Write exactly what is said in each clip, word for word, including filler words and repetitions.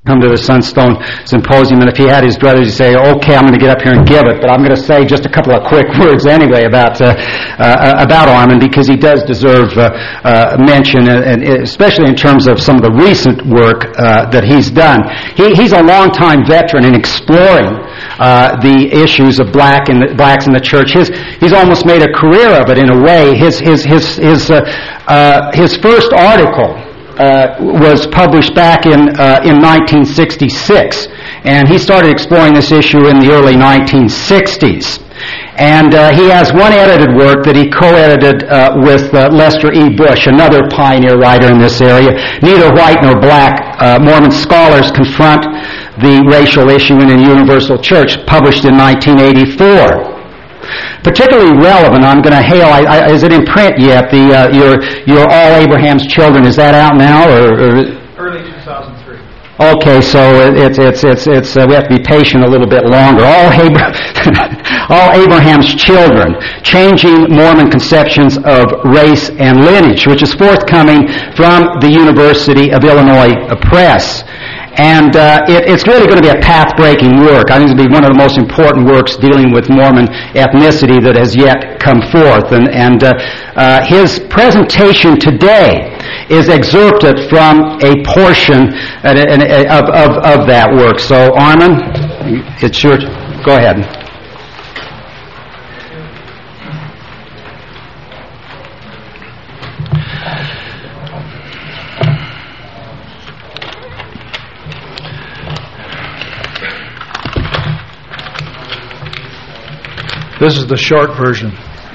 come to the Sunstone Symposium, and if he had his druthers, he'd say, okay, I'm going to get up here and give it, but I'm going to say just a couple of quick words anyway about uh, uh, about Armin, because he does deserve uh, uh, mention, and, and especially in terms of some of the recent work uh, that he's done. He, he's a long-time veteran in exploring uh, the issues of black and the, blacks in the church. His, he's almost made a career of it in a way. His his his his uh, uh, his first article Uh, was published back in uh, in nineteen sixty-six, and he started exploring this issue in the early nineteen sixties. And uh, he has one edited work that he co-edited uh, with uh, Lester E. Bush, another pioneer writer in this area. Neither white nor black uh, Mormon scholars confront the racial issue in a universal church, published in nineteen eighty-four. Particularly relevant, I'm going to hail, I, I, is it in print yet, the uh, your your All Abraham's Children, is that out now? Or, or Early two thousand three. Okay, so it's it's it's it's uh, we have to be patient a little bit longer. All Abra- All Abraham's Children, Changing Mormon Conceptions of Race and Lineage, which is forthcoming from the University of Illinois Press. And uh, it, it's really going to be a path-breaking work. I think it's going to be one of the most important works dealing with Mormon ethnicity that has yet come forth. And, and uh, uh, his presentation today is excerpted from a portion of, of, of that work. So, Armin, it's your... Go ahead. This is the short version.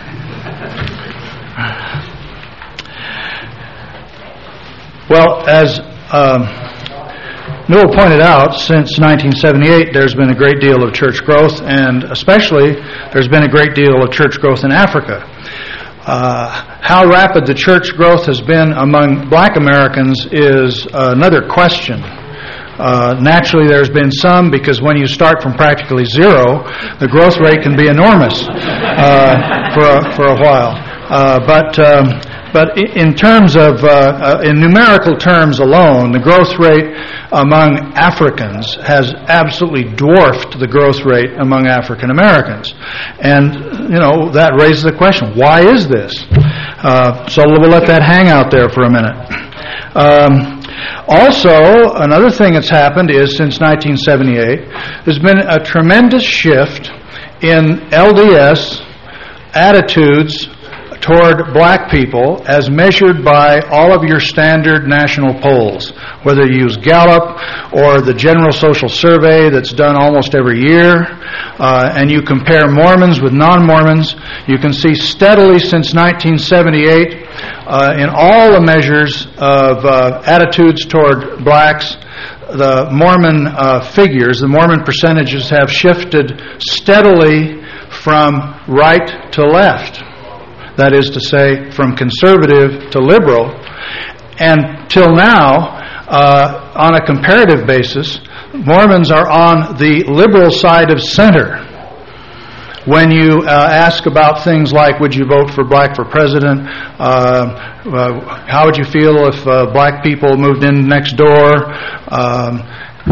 Well, as um, Newell pointed out, since nineteen seventy-eight, there's been a great deal of church growth, and especially there's been a great deal of church growth in Africa. Uh, how rapid the church growth has been among black Americans is another question. Uh, naturally, there's been some, because when you start from practically zero, the growth rate can be enormous uh, for a, for a while. Uh, but um, but in terms of uh, uh, in numerical terms alone, the growth rate among Africans has absolutely dwarfed the growth rate among African Americans, and you know that raises the question: why is this? Uh, so we'll let that hang out there for a minute. Um, Also, another thing that's happened is since nineteen seventy-eight, there's been a tremendous shift in L D S attitudes toward black people as measured by all of your standard national polls, whether you use Gallup or the General Social Survey that's done almost every year, uh, and you compare Mormons with non-Mormons, you can see steadily since nineteen seventy-eight, uh, in all the measures of uh, attitudes toward blacks, the Mormon uh, figures, the Mormon percentages have shifted steadily from right to left. That is to say, from conservative to liberal. And till now, uh, on a comparative basis, Mormons are on the liberal side of center. When you uh, ask about things like, would you vote for black for president? Uh, uh, how would you feel if uh, black people moved in next door? Um,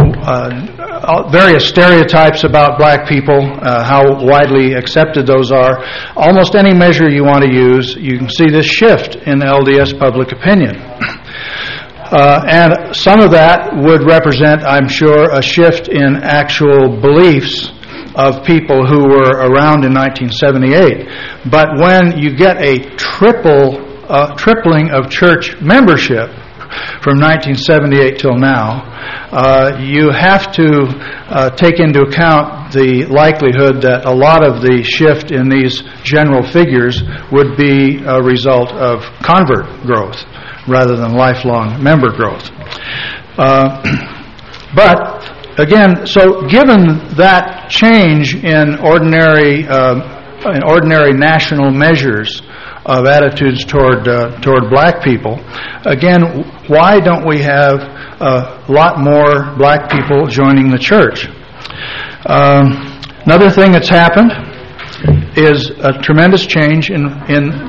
uh, various stereotypes about black people, uh, how widely accepted those are. Almost any measure you want to use, you can see this shift in L D S public opinion. Uh, and some of that would represent, I'm sure, a shift in actual beliefs of people who were around in nineteen seventy-eight. But when you get a triple, uh, tripling of church membership from nineteen seventy-eight till now, uh, you have to uh, take into account the likelihood that a lot of the shift in these general figures would be a result of convert growth rather than lifelong member growth. Uh, but again, so given that change in ordinary uh, in ordinary national measures of attitudes toward uh, toward black people, again, why don't we have a lot more black people joining the church? Um, another thing that's happened is a tremendous change in in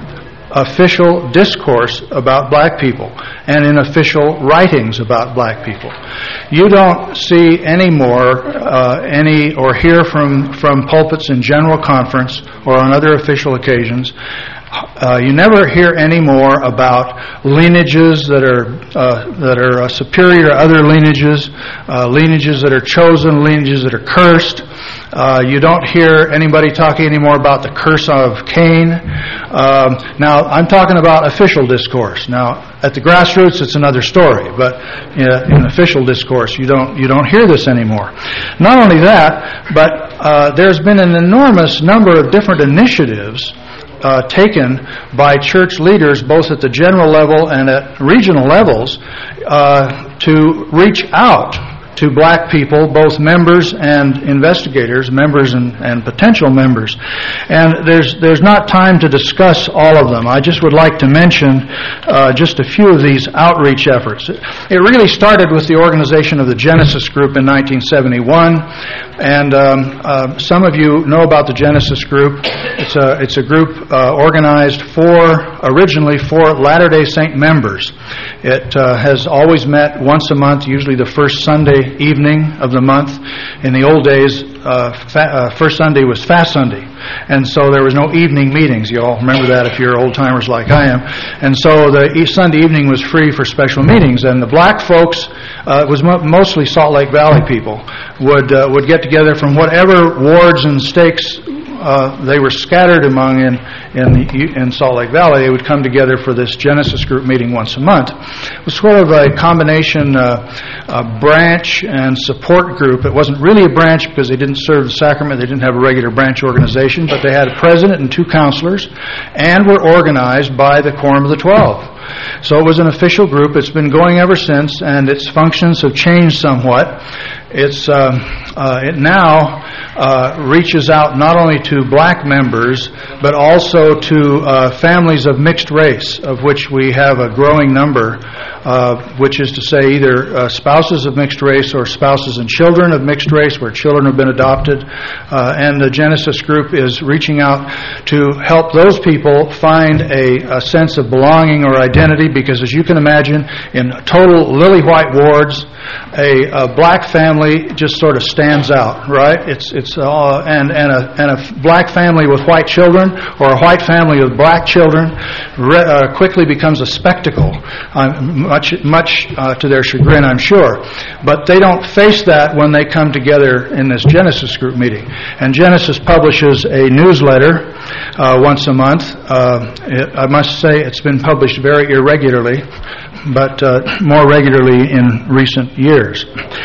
official discourse about black people and in official writings about black people. You don't see any more uh, any or hear from, from pulpits in general conference or on other official occasions. Uh, you never hear any more about lineages that are uh, that are uh, superior to other lineages, uh, lineages that are chosen, lineages that are cursed. Uh, you don't hear anybody talking anymore about the curse of Cain. Um, now, I'm talking about official discourse. Now, at the grassroots, it's another story, but uh, in official discourse, you don't you don't hear this anymore. Not only that, but uh, there's been an enormous number of different initiatives Uh, taken by church leaders, both at the general level and at regional levels, uh, to reach out to black people, both members and investigators, members and, and potential members. And there's there's not time to discuss all of them. I just would like to mention uh, just a few of these outreach efforts. It really started with the organization of the Genesis Group in nineteen seventy-one, and um, uh, some of you know about the Genesis Group. It's a it's a group uh, organized for originally for Latter-day Saint members. It uh, has always met once a month, usually the first Sunday evening of the month. In the old days, uh, fa- uh, first Sunday was Fast Sunday, and so there was no evening meetings. You all remember that if you're old-timers like I am. And so the e- Sunday evening was free for special meetings, and the black folks, uh, it was mo- mostly Salt Lake Valley people, would uh, would get together from whatever wards and stakes Uh, they were scattered among in in, the, in Salt Lake Valley. They would come together for this Genesis Group meeting once a month. It was sort of a combination uh, a branch and support group. It wasn't really a branch because they didn't serve the sacrament. They didn't have a regular branch organization, but they had a president and two counselors, and were organized by the Quorum of the Twelve. So it was an official group. It's been going ever since, and its functions have changed somewhat. It's uh, uh, it now uh, reaches out not only to black members, but also to uh, families of mixed race, of which we have a growing number, uh, which is to say either uh, spouses of mixed race or spouses and children of mixed race, where children have been adopted. Uh, and the Genesis Group is reaching out to help those people find a, a sense of belonging or identity, because as you can imagine, in total lily white wards, a, a black family just sort of stands out, right? It's it's uh, and and a and a black family with white children, or a white family with black children, re, uh, quickly becomes a spectacle. Um, much much uh, to their chagrin, I'm sure, but they don't face that when they come together in this Genesis Group meeting. And Genesis publishes a newsletter uh, once a month. Uh, it, I must say it's been published very irregularly, but uh, more regularly in recent years.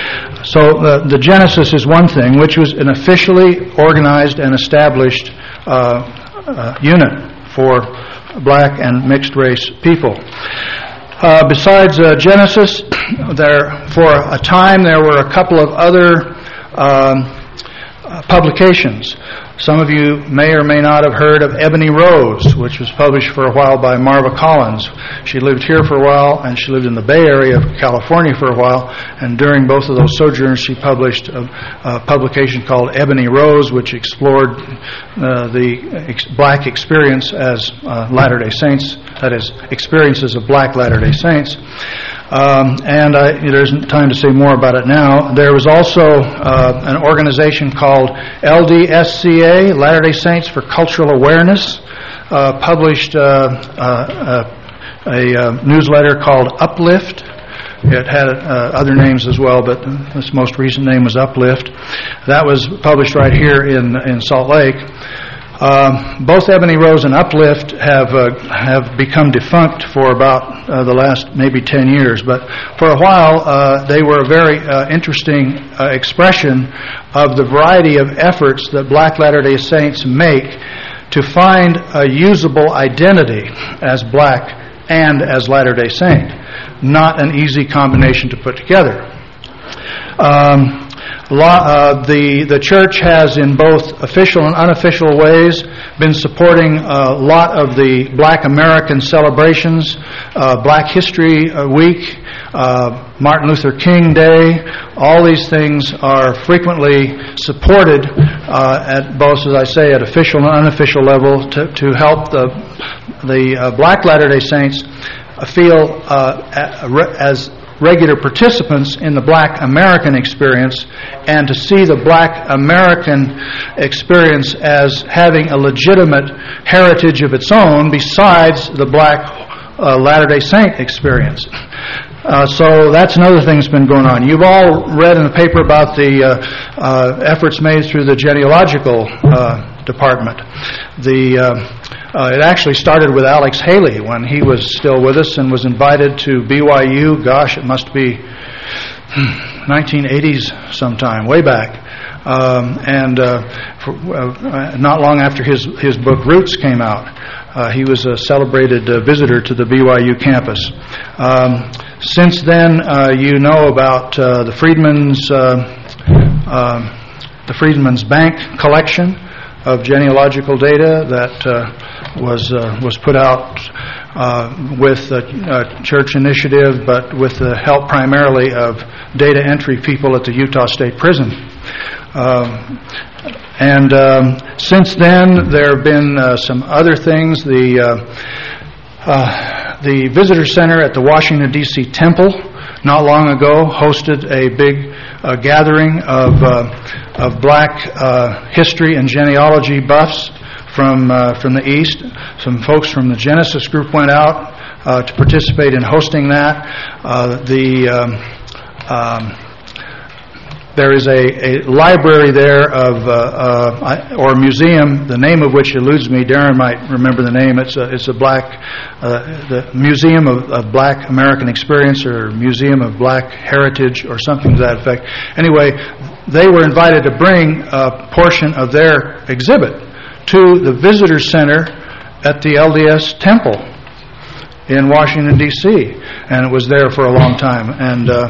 So uh, the Genesis is one thing, which was an officially organized and established uh, uh, unit for black and mixed race people. Uh, besides uh, Genesis, there for a time there were a couple of other um, uh, publications. Some of you may or may not have heard of Ebony Rose, which was published for a while by Marva Collins. She lived here for a while, and she lived in the Bay Area of California for a while, and during both of those sojourns she published a, a publication called Ebony Rose, which explored uh, the ex- black experience as uh, Latter-day Saints, that is, experiences of black Latter-day Saints. Um, and I, there isn't time to say more about it now. There was also uh, an organization called L D S C A, Latter-day Saints for Cultural Awareness, uh, published uh, uh, a, a, a newsletter called Uplift. It had uh, other names as well, but this most recent name was Uplift. That was published right here in in Salt Lake. Um, both Ebony Rose and Uplift have uh, have become defunct for about uh, the last maybe ten years, but for a while uh, they were a very uh, interesting uh, expression of the variety of efforts that black Latter-day Saints make to find a usable identity as black and as Latter-day Saint. Not an easy combination to put together. Um, Law, uh, the the church has, in both official and unofficial ways, been supporting a lot of the Black American celebrations, uh, Black History Week, uh, Martin Luther King Day. All these things are frequently supported uh, at both, as I say, at official and unofficial level to to help the the uh, Black Latter-day Saints feel uh, as regular participants in the Black American experience, and to see the Black American experience as having a legitimate heritage of its own besides the Black uh, Latter-day Saint experience. Uh, so that's another thing that's been going on. You've all read in the paper about the uh, uh, efforts made through the genealogical uh, department. The uh, Uh, it actually started with Alex Haley when he was still with us and was invited to B Y U. Gosh, it must be nineteen eighties sometime, way back. Um, and uh, for, uh, not long after his, his book Roots came out, uh, he was a celebrated uh, visitor to the B Y U campus. Um, since then, uh, you know about uh, the Freedmen's uh, uh, the Freedmen's Bank collection of genealogical data that uh, was uh, was put out uh, with a, a church initiative, but with the help primarily of data entry people at the Utah State Prison. Um, and um, since then, there have been uh, some other things. The uh, uh, the Visitor Center at the Washington, D C Temple not long ago hosted a big uh, gathering of uh, of Black uh, history and genealogy buffs from uh, from the East. Some folks from the Genesis group went out uh, to participate in hosting that. Uh, the um, um, there is a, a library there of uh, uh, or museum, the name of which eludes me. Darren might remember the name. It's a it's a black uh, the Museum of, of Black American Experience, or Museum of Black Heritage, or something to that effect. Anyway, they were invited to bring a portion of their exhibit to the Visitor Center at the L D S Temple in Washington, D C, and it was there for a long time. And uh,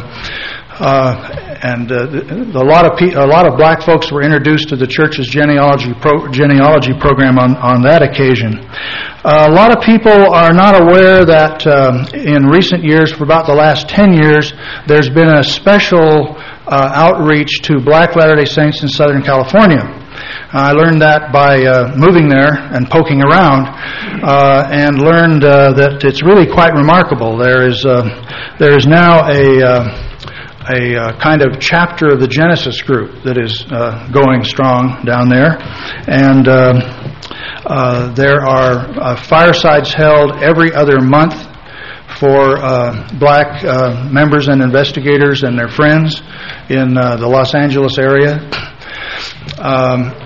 uh, and uh, a lot of pe- a lot of black folks were introduced to the church's genealogy pro- genealogy program on, on that occasion. Uh, a lot of people are not aware that um, in recent years, for about the last ten years, there's been a special uh, outreach to Black Latter-day Saints in Southern California. I learned that by uh, moving there and poking around, uh, and learned uh, that it's really quite remarkable. There is uh, there is now a uh, a uh, kind of chapter of the Genesis group that is uh, going strong down there, and uh, uh, there are uh, firesides held every other month for uh, black uh, members and investigators and their friends in uh, the Los Angeles area. Um,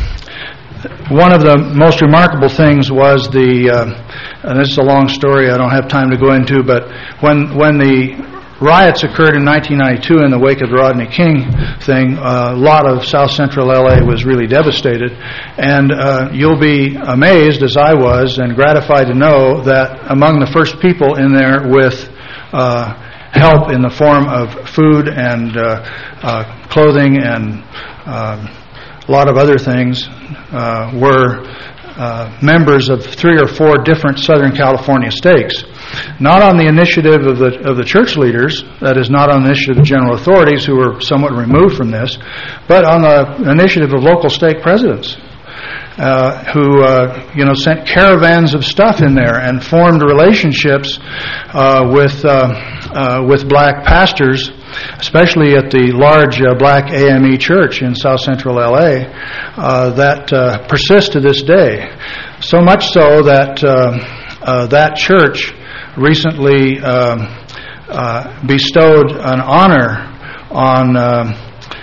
one of the most remarkable things was the, uh, and this is a long story I don't have time to go into, but when when the riots occurred in nineteen ninety-two in the wake of the Rodney King thing, uh, a lot of South Central L A was really devastated, and uh, you'll be amazed, as I was, and gratified to know that among the first people in there with uh, help in the form of food and uh, uh, clothing and uh, a lot of other things uh, were uh, members of three or four different Southern California stakes. Not on the initiative of the of the church leaders, that is, not on the initiative of general authorities who were somewhat removed from this, but on the initiative of local stake presidents uh, who uh, you know sent caravans of stuff in there and formed relationships uh, with uh, uh, with black pastors, especially at the large uh, black A M E church in South Central L A, uh, that uh, persists to this day. So much so that uh, uh, that church recently uh, uh, bestowed an honor on, uh,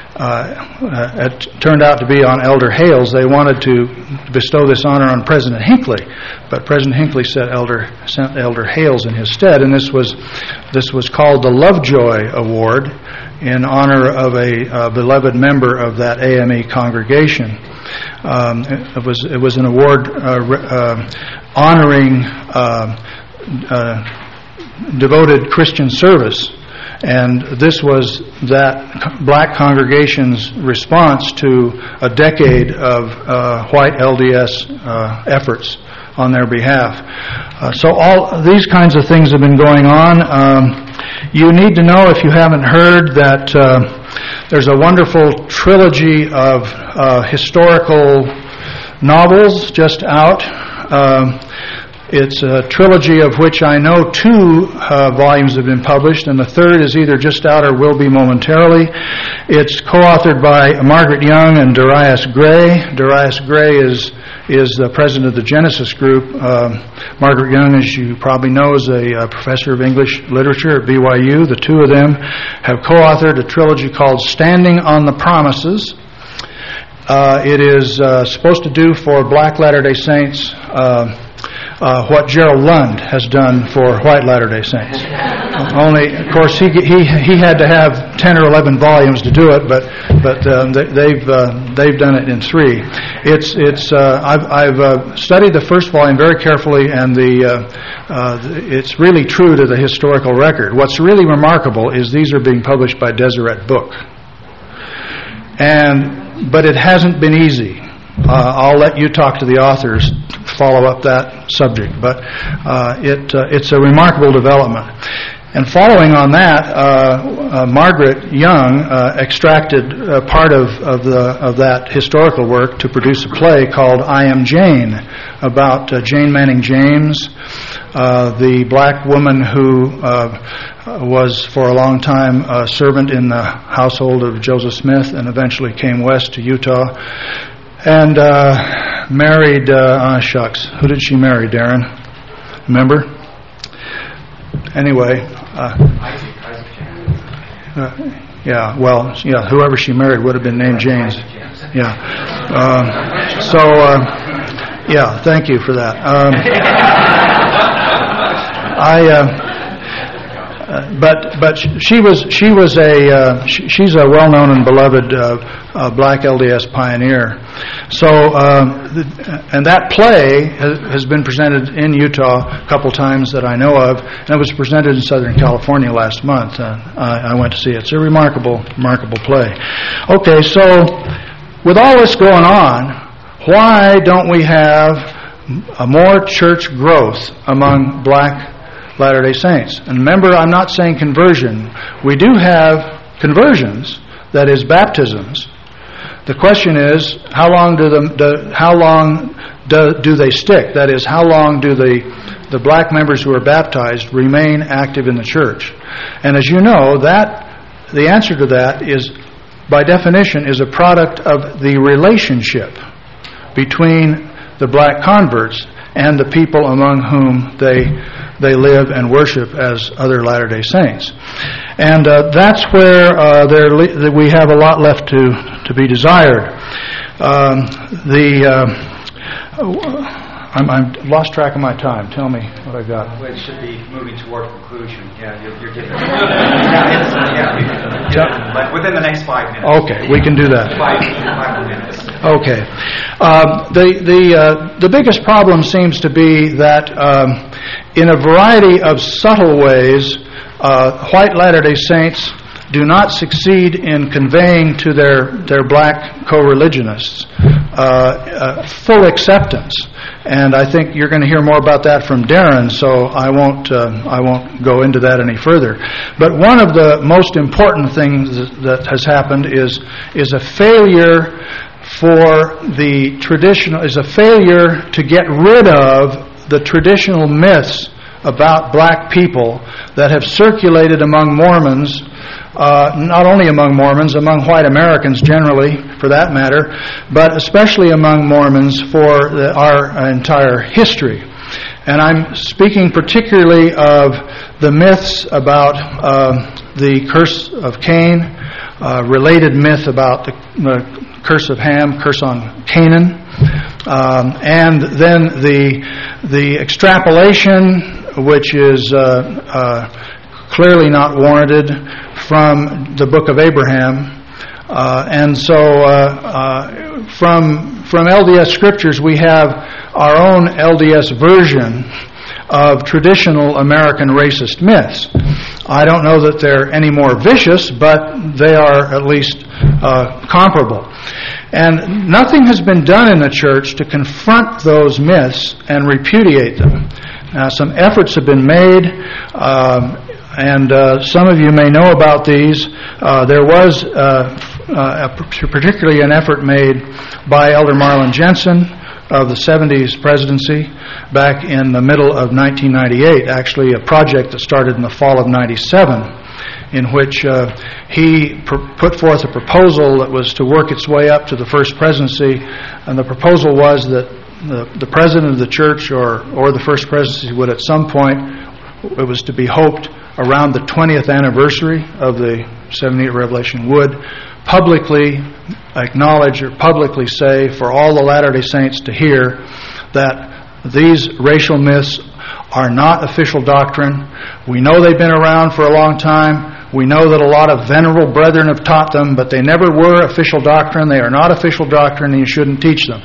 uh, it turned out to be on Elder Hales. They wanted to bestow this honor on President Hinckley, but President Hinckley sent Elder, sent Elder Hales in his stead, and this was this was called the Lovejoy Award in honor of a uh, beloved member of that A M E congregation. Um, it was it was an award uh, uh, honoring Uh, Uh, devoted Christian service And this was that black congregation's response to a decade of uh, white L D S uh, efforts on their behalf. Uh, so all these kinds of things have been going on. Um, you need to know, if you haven't heard, that uh, there's a wonderful trilogy of uh, historical novels just out. Um, It's a trilogy of which I know two uh, volumes have been published, and the third is either just out or will be momentarily. It's co-authored by Margaret Young and Darius Gray. Darius Gray is is the president of the Genesis Group. Um, Margaret Young, as you probably know, is a uh, professor of English literature at B Y U. The two of them have co-authored a trilogy called Standing on the Promises. Uh, it is uh, supposed to do for Black Latter-day Saints uh, Uh, what Gerald Lund has done for white Latter-day Saints. Only, of course, he he he had to have ten or eleven volumes to do it, but but um, they, they've uh, they've done it in three. It's it's uh, I've I've uh, studied the first volume very carefully, and the uh, uh, it's really true to the historical record. What's really remarkable is these are being published by Deseret Book, and but it hasn't been easy. Uh, I'll let you talk to the authors, follow up that subject, but uh, it uh, it's a remarkable development. And following on that, uh, uh, Margaret Young uh, extracted uh, part of, of the of that historical work to produce a play called I Am Jane, about uh, Jane Manning James, uh, the black woman who uh, was for a long time a servant in the household of Joseph Smith and eventually came west to Utah. And uh, married, uh, ah, shucks, who did she marry, Darren? Remember? Anyway. Uh, uh, yeah, well, yeah, whoever she married would have been named James. Yeah. Um, so, uh, yeah, thank you for that. Um, I... Uh, Uh, but but she was she was a uh, she, she's a well-known and beloved uh, uh, black L D S pioneer. So um, the, and that play has, has been presented in Utah a couple times that I know of, and it was presented in Southern California last month. Uh, I, I went to see it. It's a remarkable remarkable play. Okay, so with all this going on, why don't we have a more church growth among black Latter-day Saints? And remember, I'm not saying conversion. We do have conversions, that is, baptisms. The question is, how long do the, do, how long do, do they stick? That is, how long do the the black members who are baptized remain active in the church? And as you know, that the answer to that is, by definition, is a product of the relationship between the black converts and the people among whom they they live and worship as other Latter-day Saints. And uh, that's where uh, there le- we have a lot left to, to be desired. Um, the uh, I'm, I'm lost track of my time. Tell me what I got. Well, it should be moving toward conclusion. Yeah, you're, you're getting it. yeah, it's, yeah, yeah, but within the next five minutes. Okay, we can do that. Five, five minutes. Okay. Um, the the uh, the biggest problem seems to be that um, in a variety of subtle ways, uh, white Latter-day Saints do not succeed in conveying to their, their black co-religionists uh, uh, full acceptance. And I think you're going to hear more about that from Darren, so I won't uh, I won't go into that any further. But one of the most important things that has happened is is a failure for the traditional is a failure to get rid of the traditional myths about black people that have circulated among Mormons. Uh, not only among Mormons, among white Americans generally, for that matter, but especially among Mormons for the, our entire history. And I'm speaking particularly of the myths about uh, the curse of Cain, uh, related myth about the, the curse of Ham, curse on Canaan, um, and then the the extrapolation, which is uh, uh, clearly not warranted, from the book of Abraham. Uh, and so uh, uh, from from L D S scriptures we have our own L D S version of traditional American racist myths. I don't know that they're any more vicious, but they are at least uh, comparable. And nothing has been done in the church to confront those myths and repudiate them. Now, some efforts have been made, um, and uh, some of you may know about these. Uh, there was uh, uh, a, particularly an effort made by Elder Marlin Jensen of the seventies presidency back in the middle of nineteen ninety-eight, actually a project that started in the fall of ninety-seven, in which uh, he pr- put forth a proposal that was to work its way up to the first presidency, and the proposal was that the, the president of the church or, or the first presidency would at some point, it was to be hoped around the twentieth anniversary of the seventy-eight Revelation, would publicly acknowledge or publicly say for all the Latter-day Saints to hear that these racial myths are not official doctrine. We know they've been around for a long time. We know that a lot of venerable brethren have taught them, but they never were official doctrine. They are not official doctrine, and you shouldn't teach them.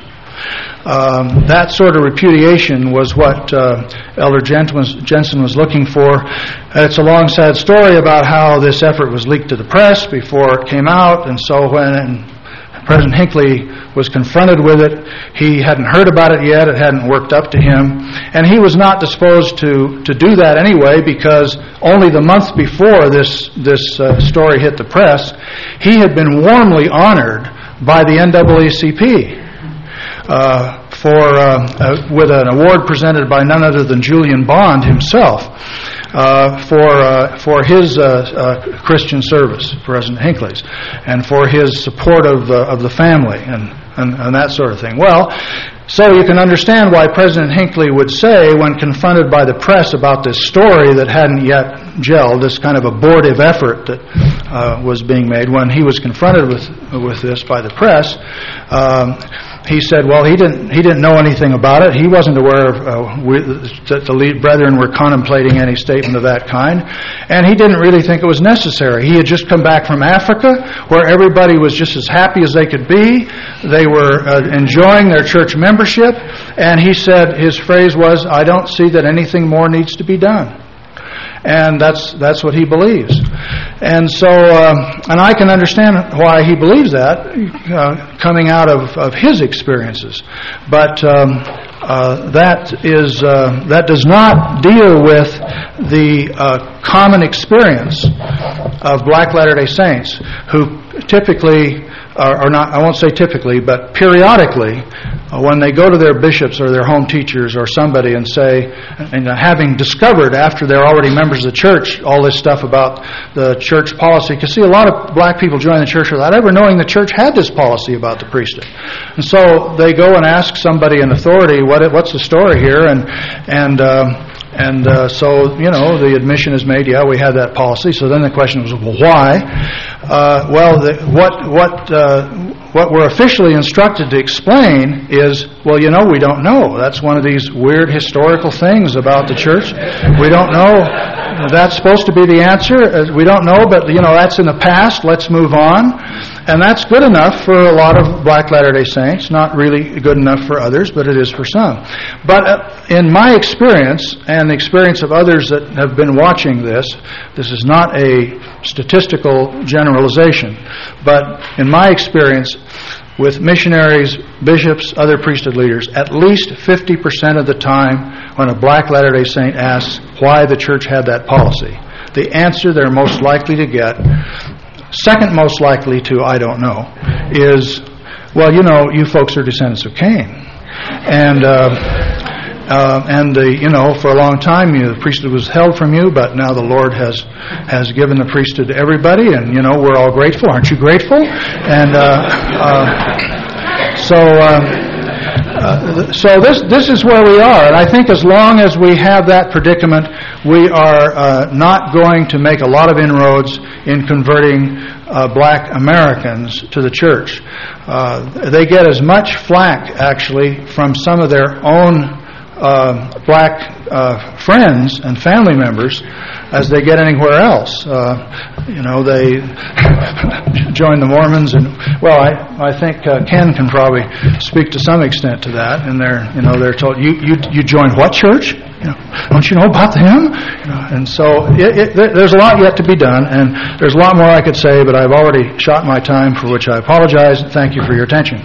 Um, that sort of repudiation was what uh, Elder Jensen was looking for. It's a long, sad story about how this effort was leaked to the press before it came out, and so when President Hinckley was confronted with it, he hadn't heard about it yet, it hadn't worked up to him, and he was not disposed to, to do that anyway, because only the month before this, this uh, story hit the press, he had been warmly honored by the N double A C P uh, for uh, uh, with an award presented by none other than Julian Bond himself uh, for uh, for his uh, uh, Christian service, President Hinckley's, and for his support of uh, of the family and, and and that sort of thing. Well, so you can understand why President Hinckley would say, when confronted by the press about this story that hadn't yet gelled, this kind of abortive effort that uh, was being made, when he was confronted with with this by the press, um, he said, well, he didn't he didn't know anything about it. He wasn't aware of uh, we, that the lead brethren were contemplating any statement of that kind, and he didn't really think it was necessary. He had just come back from Africa, where everybody was just as happy as they could be. They were uh, enjoying their church membership, and he said, his phrase was, I don't see that anything more needs to be done. And that's that's what he believes. And so, uh, and I can understand why he believes that, uh, coming out of, of his experiences. But um, uh, that is uh, that does not deal with the uh, common experience of Black Latter-day Saints, who typically, or not, I won't say typically, but periodically, uh, when they go to their bishops or their home teachers or somebody and say, and uh, having discovered after they're already members of the church all this stuff about the church policy, because see, a lot of black people join the church without ever knowing the church had this policy about the priesthood. And so they go and ask somebody in authority, what what's the story here? And and um, And uh, so, you know, the admission is made, yeah, we had that policy. So then the question was, well, why? Uh, well, the, what what uh, what we're officially instructed to explain is, well, you know, we don't know. That's one of these weird historical things about the church. We don't know. That's supposed to be the answer. We don't know, but, you know, that's in the past. Let's move on. And that's good enough for a lot of Black Latter-day Saints. Not really good enough for others, but it is for some. But uh, in my experience, and the experience of others that have been watching this, this is not a statistical generalization, but in my experience with missionaries, bishops, other priesthood leaders, at least fifty percent of the time when a Black Latter-day Saint asks why the church had that policy, the answer they're most likely to get, second most likely to, I don't know, is, well, you know, you folks are descendants of Cain. And uh, uh, and the, you know, for a long time you, the priesthood was held from you, but now the Lord has has given the priesthood to everybody, and, you know, we're all grateful. Aren't you grateful? And uh, uh, so... Uh, Uh, so this this is where we are, and I think as long as we have that predicament, we are uh, not going to make a lot of inroads in converting uh, black Americans to the church. Uh, they get as much flack, actually, from some of their own uh, black uh, friends and family members as they get anywhere else. Uh, you know, they join the Mormons, and well, I I think uh, Ken can probably speak to some extent to that. And they're you know they're told you you you join what church? You know, don't you know about them? You know, and so it, it, there's a lot yet to be done, and there's a lot more I could say, but I've already shot my time, for which I apologize. Thank you for your attention.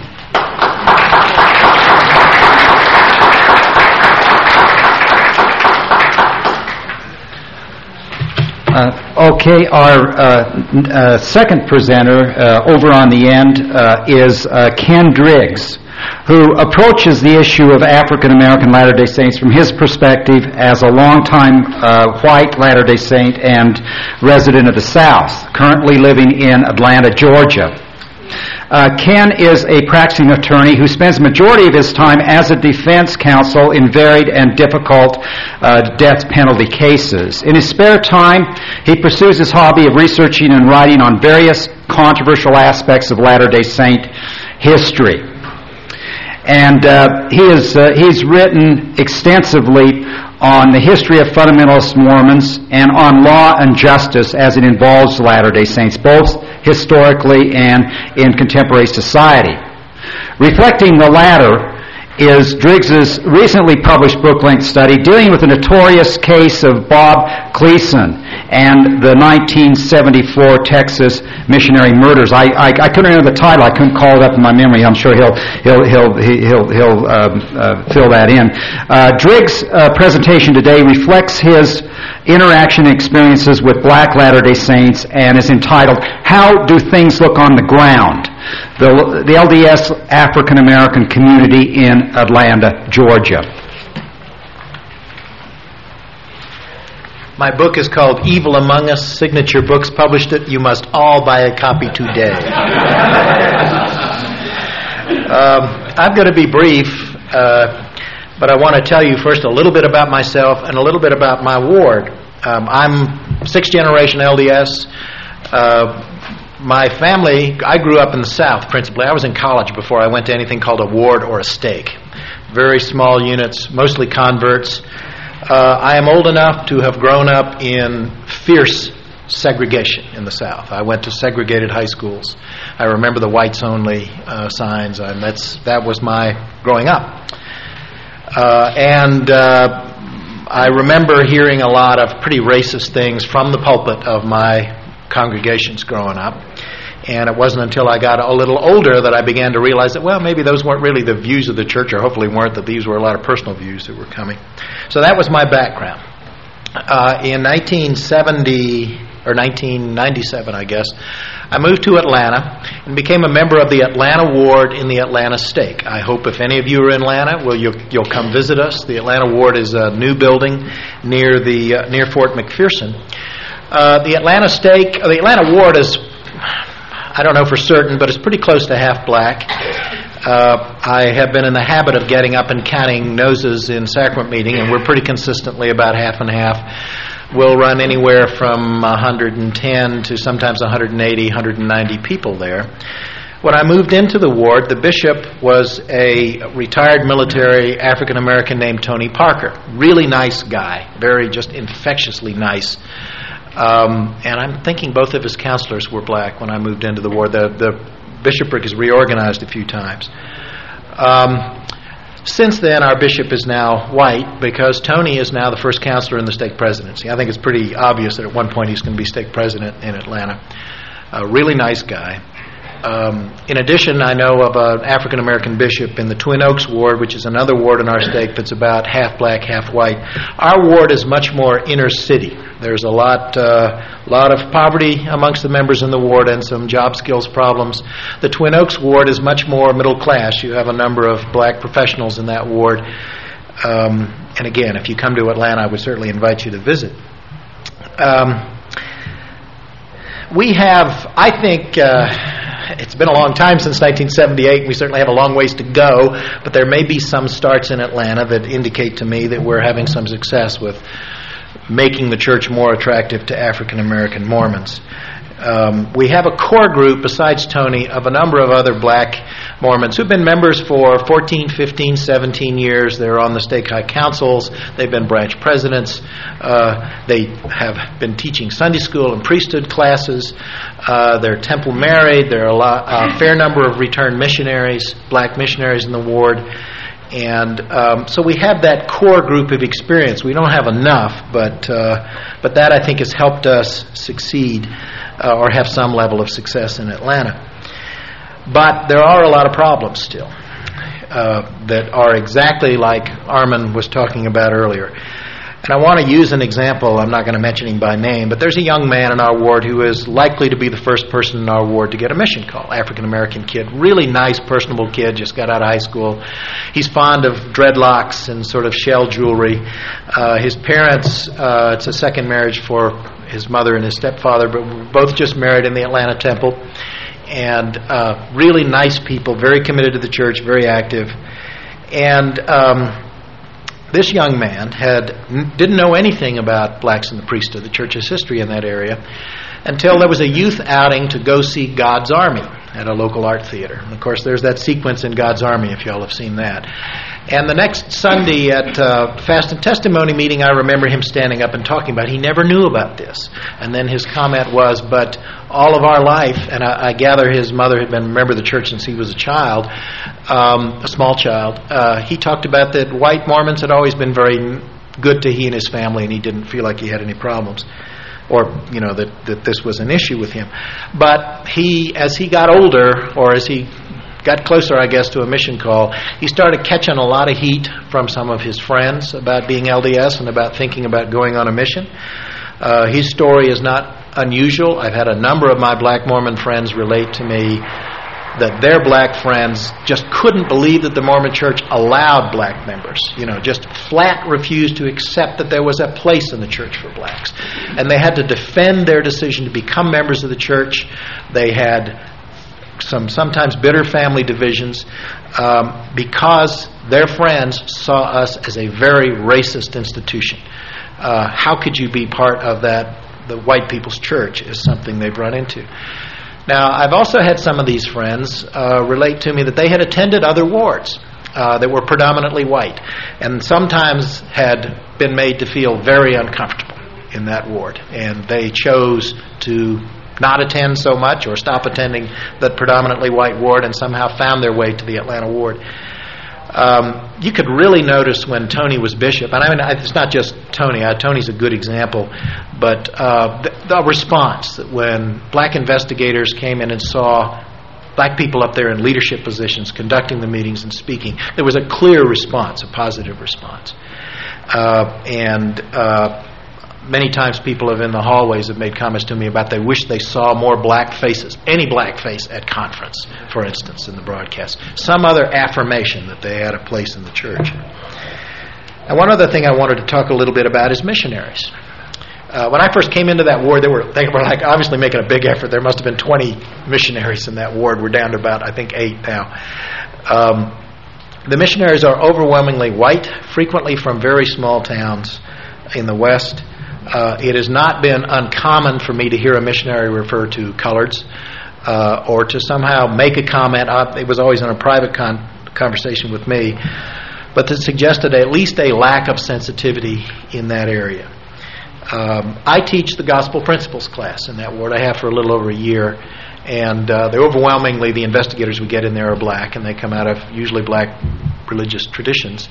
Uh, okay, our uh, uh, second presenter uh, over on the end uh, is uh, Ken Driggs, who approaches the issue of African American Latter-day Saints from his perspective as a longtime uh, white Latter-day Saint and resident of the South, currently living in Atlanta, Georgia. Uh, Ken is a practicing attorney who spends the majority of his time as a defense counsel in varied and difficult uh, death penalty cases. In his spare time, he pursues his hobby of researching and writing on various controversial aspects of Latter-day Saint history. And uh, he is, uh, he's written extensively on the history of fundamentalist Mormons and on law and justice as it involves Latter-day Saints, both historically and in contemporary society. Reflecting the latter is Driggs's recently published book-length study dealing with the notorious case of Bob Cleason and the nineteen seventy-four Texas missionary murders. I, I, I couldn't remember the title. I couldn't call it up in my memory. I'm sure he'll he'll he'll he'll he'll um, uh, fill that in. Uh, Driggs' uh, presentation today reflects his interaction and experiences with Black Latter-day Saints and is entitled "How Do Things Look on the Ground?" The, the L D S African American Community in Atlanta, Georgia. My book is called Evil Among Us. Signature Books published it. You must all buy a copy today. um, I'm going to be brief, uh, but I want to tell you first a little bit about myself and a little bit about my ward. Um, I'm sixth generation L D S. Uh, my family, I grew up in the South principally. I was in college before I went to anything called a ward or a stake. Very small units, mostly converts. Uh, I am old enough to have grown up in fierce segregation in the South. I went to segregated high schools. I remember the whites only uh, signs, and that's that was my growing up. Uh, and uh, I remember hearing a lot of pretty racist things from the pulpit of my congregations growing up. And it wasn't until I got a little older that I began to realize that, well, maybe those weren't really the views of the church, or hopefully weren't, that these were a lot of personal views that were coming. So that was my background. Uh, in nineteen seventy, or nineteen ninety-seven, I guess, I moved to Atlanta and became a member of the Atlanta Ward in the Atlanta Stake. I hope if any of you are in Atlanta, well, you'll, you'll come visit us. The Atlanta Ward is a new building near the uh, near Fort McPherson. Uh, the Atlanta Stake, uh, the Atlanta Ward is, I don't know for certain, but it's pretty close to half black. Uh, I have been in the habit of getting up and counting noses in sacrament meeting, and we're pretty consistently about half and half. We'll run anywhere from one hundred ten to sometimes one hundred eighty, one hundred ninety people there. When I moved into the ward, the bishop was a retired military African American named Tony Parker. Really nice guy, very just infectiously nice. Um, and I'm thinking both of his counselors were black when I moved into the ward. The, the bishopric is reorganized a few times. Um, since then, our bishop is now white because Tony is now the first counselor in the stake presidency. I think it's pretty obvious that at one point he's going to be stake president in Atlanta. A really nice guy. Um, in addition, I know of an African-American bishop in the Twin Oaks ward, which is another ward in our stake that's about half black, half white. Our ward is much more inner city. There's a lot, uh, lot of poverty amongst the members in the ward and some job skills problems. The Twin Oaks ward is much more middle class. You have a number of black professionals in that ward. Um, and again, if you come to Atlanta, I would certainly invite you to visit. Um, we have, I think... Uh, It's been a long time since nineteen seventy-eight. We certainly have a long ways to go, but there may be some starts in Atlanta that indicate to me that we're having some success with making the church more attractive to African American Mormons. Um, we have a core group, besides Tony, of a number of other black Mormons who've been members for fourteen, fifteen, seventeen years. They're on the stake high councils. They've been branch presidents. Uh, they have been teaching Sunday school and priesthood classes. Uh, they're temple married. There are a lot, a fair number of returned missionaries, black missionaries in the ward. And um, so we have that core group of experience. We don't have enough, but uh, but that, I think, has helped us succeed uh, or have some level of success in Atlanta. But there are a lot of problems still uh, that are exactly like Armin was talking about earlier. And I want to use an example. I'm not going to mention him by name, but there's a young man in our ward who is likely to be the first person in our ward to get a mission call. African-American kid, really nice, personable kid, just got out of high school. He's fond of dreadlocks and sort of shell jewelry. Uh, his parents, uh, it's a second marriage for his mother and his stepfather, but were both just married in the Atlanta Temple. And uh, really nice people, very committed to the church, very active. And Um, This young man had didn't know anything about blacks in the priesthood, the church's history in that area, until there was a youth outing to go see God's Army at a local art theater. And of course, there's that sequence in God's Army, if y'all have seen that. And the next Sunday at uh, Fast and Testimony meeting, I remember him standing up and talking about it. He never knew about this. And then his comment was, but all of our life, and I, I gather his mother had been a member of the church since he was a child, um, a small child, uh, he talked about that white Mormons had always been very good to he and his family, and he didn't feel like he had any problems, or, you know, that, that this was an issue with him. But he, as he got older, or as he got closer, I guess, to a mission call, he started catching a lot of heat from some of his friends about being L D S and about thinking about going on a mission. Uh, his story is not unusual. I've had a number of my black Mormon friends relate to me that their black friends just couldn't believe that the Mormon Church allowed black members, you know, just flat refused to accept that there was a place in the church for blacks. And they had to defend their decision to become members of the church. They had some sometimes bitter family divisions um, because their friends saw us as a very racist institution. Uh, how could you be part of that? The white people's church is something they've run into. Now, I've also had some of these friends uh, relate to me that they had attended other wards uh, that were predominantly white, and sometimes had been made to feel very uncomfortable in that ward, and they chose to not attend so much or stop attending the predominantly white ward and somehow found their way to the Atlanta ward. Um, you could really notice when Tony was bishop, and I mean, it's not just Tony. Uh, Tony's a good example, but uh, the, the response that when black investigators came in and saw black people up there in leadership positions conducting the meetings and speaking, there was a clear response, a positive response. Uh, and uh, many times people have in the hallways have made comments to me about they wish they saw more black faces, any black face at conference, for instance, in the broadcast. Some other affirmation that they had a place in the church. And one other thing I wanted to talk a little bit about is missionaries. Uh, when I first came into that ward, they were they were like obviously making a big effort. There must have been twenty missionaries in that ward. We're down to about, I think, eight now. Um, the missionaries are overwhelmingly white, frequently from very small towns in the West. Uh, it has not been uncommon for me to hear a missionary refer to coloreds uh, or to somehow make a comment. Uh, it was always in a private con- conversation with me, but that suggested at least a lack of sensitivity in that area. Um, I teach the gospel principles class in that ward. I have for a little over a year, and uh, they're overwhelmingly the investigators we get in there are black, and they come out of usually black religious traditions.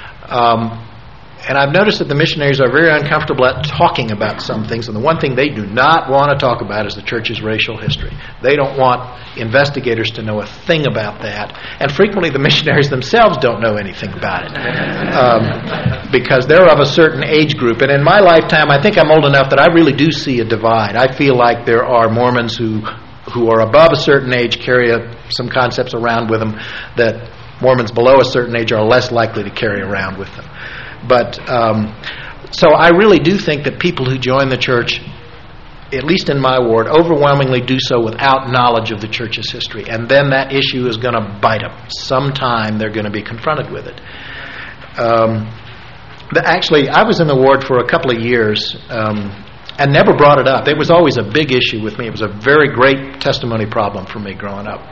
Um, And I've noticed that the missionaries are very uncomfortable at talking about some things. And the one thing they do not want to talk about is the church's racial history. They don't want investigators to know a thing about that. And frequently the missionaries themselves don't know anything about it um, because they're of a certain age group. And in my lifetime, I think I'm old enough that I really do see a divide. I feel like there are Mormons who, who are above a certain age carry a, some concepts around with them that Mormons below a certain age are less likely to carry around with them. But um, so I really do think that people who join the church, at least in my ward, overwhelmingly do so without knowledge of the church's history. And then that issue is going to bite them. Sometime they're going to be confronted with it. Um, the, actually, I was in the ward for a couple of years um, and never brought it up. It was always a big issue with me. It was a very great testimony problem for me growing up.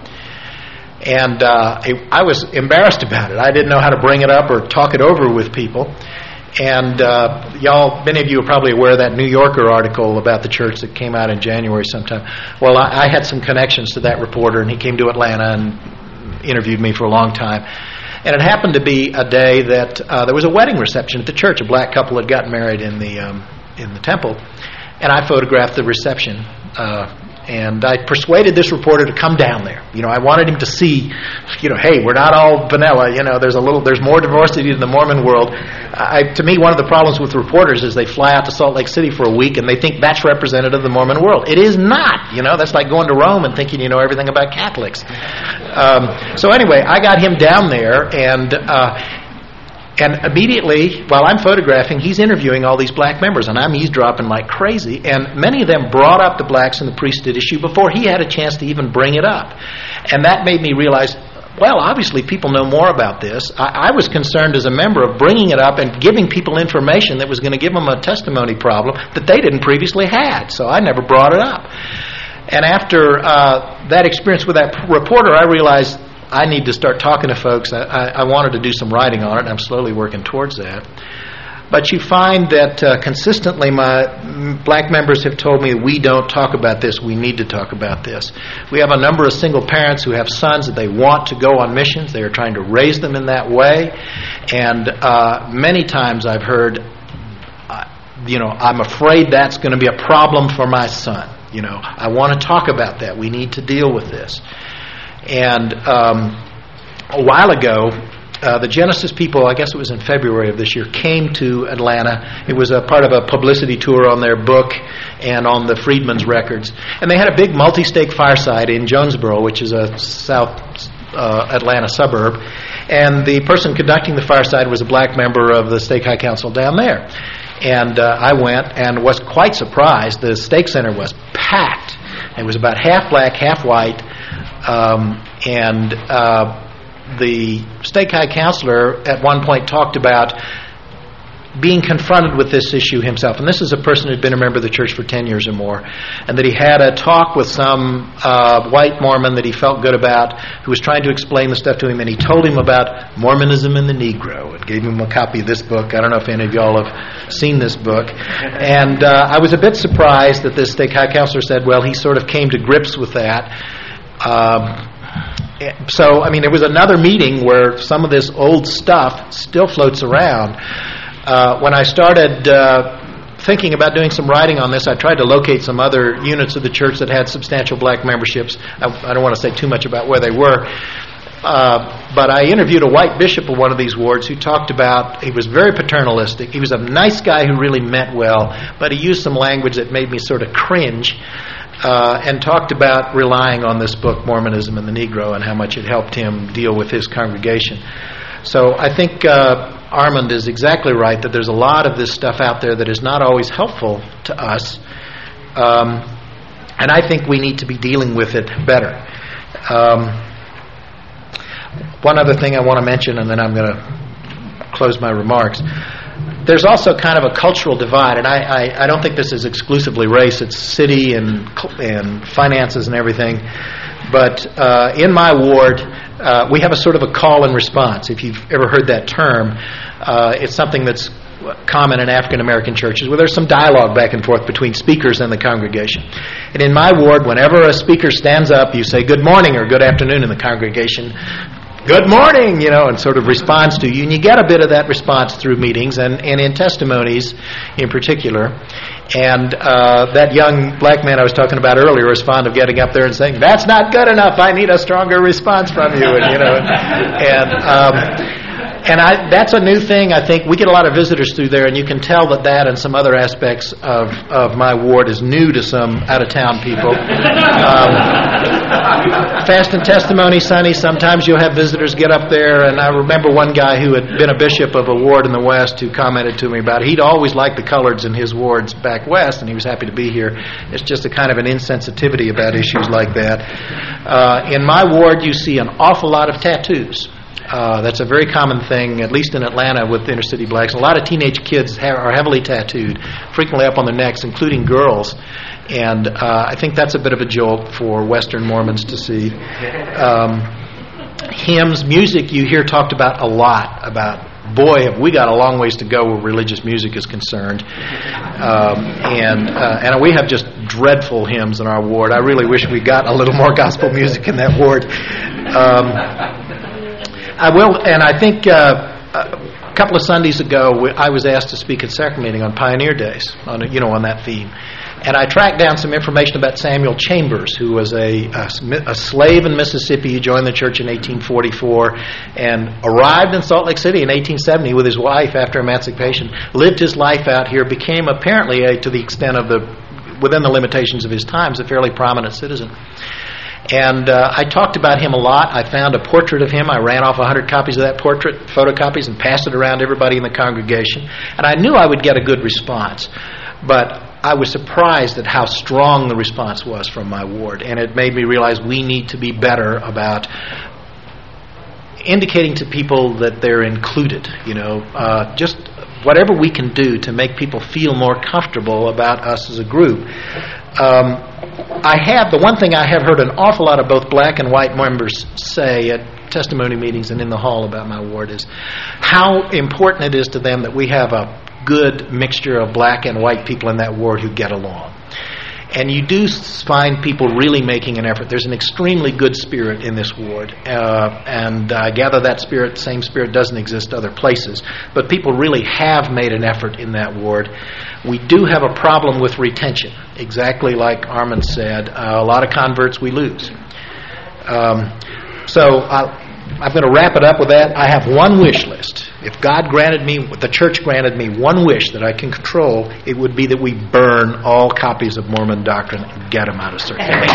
And uh, I was embarrassed about it. I didn't know how to bring it up or talk it over with people. And uh, y'all, many of you are probably aware of that New Yorker article about the church that came out in January sometime. Well, I, I had some connections to that reporter, and he came to Atlanta and interviewed me for a long time. And it happened to be a day that uh, there was a wedding reception at the church. A black couple had gotten married in the um, in the temple, and I photographed the reception. Uh, and I persuaded this reporter to come down there. You know, I wanted him to see, you know, hey, we're not all vanilla. You know, there's a little, there's more diversity in the Mormon world. I, to me, one of the problems with reporters is they fly out to Salt Lake City for a week and they think that's representative of the Mormon world. It is not. You know, that's like going to Rome and thinking you know everything about Catholics. Um, so anyway, I got him down there, and uh, and immediately, while I'm photographing, he's interviewing all these black members, and I'm eavesdropping like crazy. And many of them brought up the blacks in the priesthood issue before he had a chance to even bring it up. And that made me realize, well, obviously people know more about this. I, I was concerned as a member of bringing it up and giving people information that was going to give them a testimony problem that they didn't previously had. So I never brought it up. And after uh, that experience with that reporter, I realized I need to start talking to folks. I, I, I wanted to do some writing on it, and I'm slowly working towards that. But you find that uh, consistently my m- black members have told me, we don't talk about this, we need to talk about this. We have a number of single parents who have sons that they want to go on missions. They are trying to raise them in that way. And uh, many times I've heard, uh, you know, I'm afraid that's going to be a problem for my son. You know, I want to talk about that. We need to deal with this. And um, a while ago, uh, the Genesis people, I guess it was in February of this year, came to Atlanta. It was a part of a publicity tour on their book and on the Freedmen's records. And they had a big multi-stake fireside in Jonesboro, which is a South uh, Atlanta suburb. And the person conducting the fireside was a black member of the Stake High Council down there. And uh, I went and was quite surprised. The Stake Center was packed. It was about half black, half white. Um, and uh, the Stake High Counselor at one point talked about being confronted with this issue himself. And this is a person who had been a member of the church for ten years or more. And that he had a talk with some uh, white Mormon that he felt good about, who was trying to explain the stuff to him. And he told him about Mormonism and the Negro and gave him a copy of this book. I don't know if any of y'all have seen this book. And uh, I was a bit surprised that this Stake High Counselor said, well, he sort of came to grips with that. Um, so, I mean, there was another meeting where some of this old stuff still floats around. Uh, when I started uh, thinking about doing some writing on this, I tried to locate some other units of the church that had substantial black memberships. I, I don't want to say too much about where they were. Uh, but I interviewed a white bishop of one of these wards who talked about, he was very paternalistic. He was a nice guy who really meant well, but he used some language that made me sort of cringe. Uh, and talked about relying on this book, Mormonism and the Negro, and how much it helped him deal with his congregation. So I think uh, Armand is exactly right that there's a lot of this stuff out there that is not always helpful to us. Um, and I think we need to be dealing with it better. Um, one other thing I want to mention, and then I'm going to close my remarks. There's also kind of a cultural divide, and I, I, I don't think this is exclusively race. It's city and and finances and everything. But uh, in my ward, uh, we have a sort of a call and response. If you've ever heard that term, uh, it's something that's common in African American churches where there's some dialogue back and forth between speakers and the congregation. And in my ward, whenever a speaker stands up, you say good morning or good afternoon in the congregation. Good morning, you know, and sort of responds to you. And you get a bit of that response through meetings and, and in testimonies in particular. And uh, that young black man I was talking about earlier is fond of getting up there and saying, that's not good enough, I need a stronger response from you. And, you know, and... Um, And I, that's a new thing, I think. We get a lot of visitors through there, and you can tell that that and some other aspects of, of my ward is new to some out-of-town people. Um, fast and testimony, Sonny, sometimes you'll have visitors get up there, and I remember one guy who had been a bishop of a ward in the West who commented to me about it. He'd always liked the coloreds in his wards back west, and he was happy to be here. It's just a kind of an insensitivity about issues like that. Uh, in my ward, you see an awful lot of tattoos. Uh, that's a very common thing, at least in Atlanta, with inner city blacks. A lot of teenage kids ha- are heavily tattooed, frequently up on their necks, including girls. And uh, I think that's a bit of a jolt for Western Mormons to see. Um, hymns, music, you hear talked about a lot, about, boy, have we got a long ways to go where religious music is concerned. Um, and uh, and we have just dreadful hymns in our ward. I really wish we got a little more gospel music in that ward. Um I will, and I think uh, a couple of Sundays ago, I was asked to speak at Sacrament Meeting on Pioneer Days, on you know, on that theme. And I tracked down some information about Samuel Chambers, who was a, a, a slave in Mississippi. He joined the church in eighteen forty-four and arrived in Salt Lake City in eighteen seventy with his wife after emancipation, lived his life out here, became apparently, a, to the extent of the, within the limitations of his times, a fairly prominent citizen. And uh, I talked about him a lot. I found a portrait of him. I ran off one hundred copies of that portrait, photocopies, and passed it around to everybody in the congregation. And I knew I would get a good response. But I was surprised at how strong the response was from my ward. And it made me realize we need to be better about indicating to people that they're included. You know, uh, just whatever we can do to make people feel more comfortable about us as a group. Um, I have, the one thing I have heard an awful lot of both black and white members say at testimony meetings and in the hall about my ward is how important it is to them that we have a good mixture of black and white people in that ward who get along. And you do find people really making an effort. There's an extremely good spirit in this ward, uh, and I gather that spirit, same spirit doesn't exist other places, but people really have made an effort in that ward. We do have a problem with retention, exactly like Armand said. Uh, a lot of converts we lose. Um, so I'll, I'm going to wrap it up with that. I have one wish list. If God granted me, the church granted me one wish that I can control, it would be that we burn all copies of Mormon doctrine and get them out of circulation.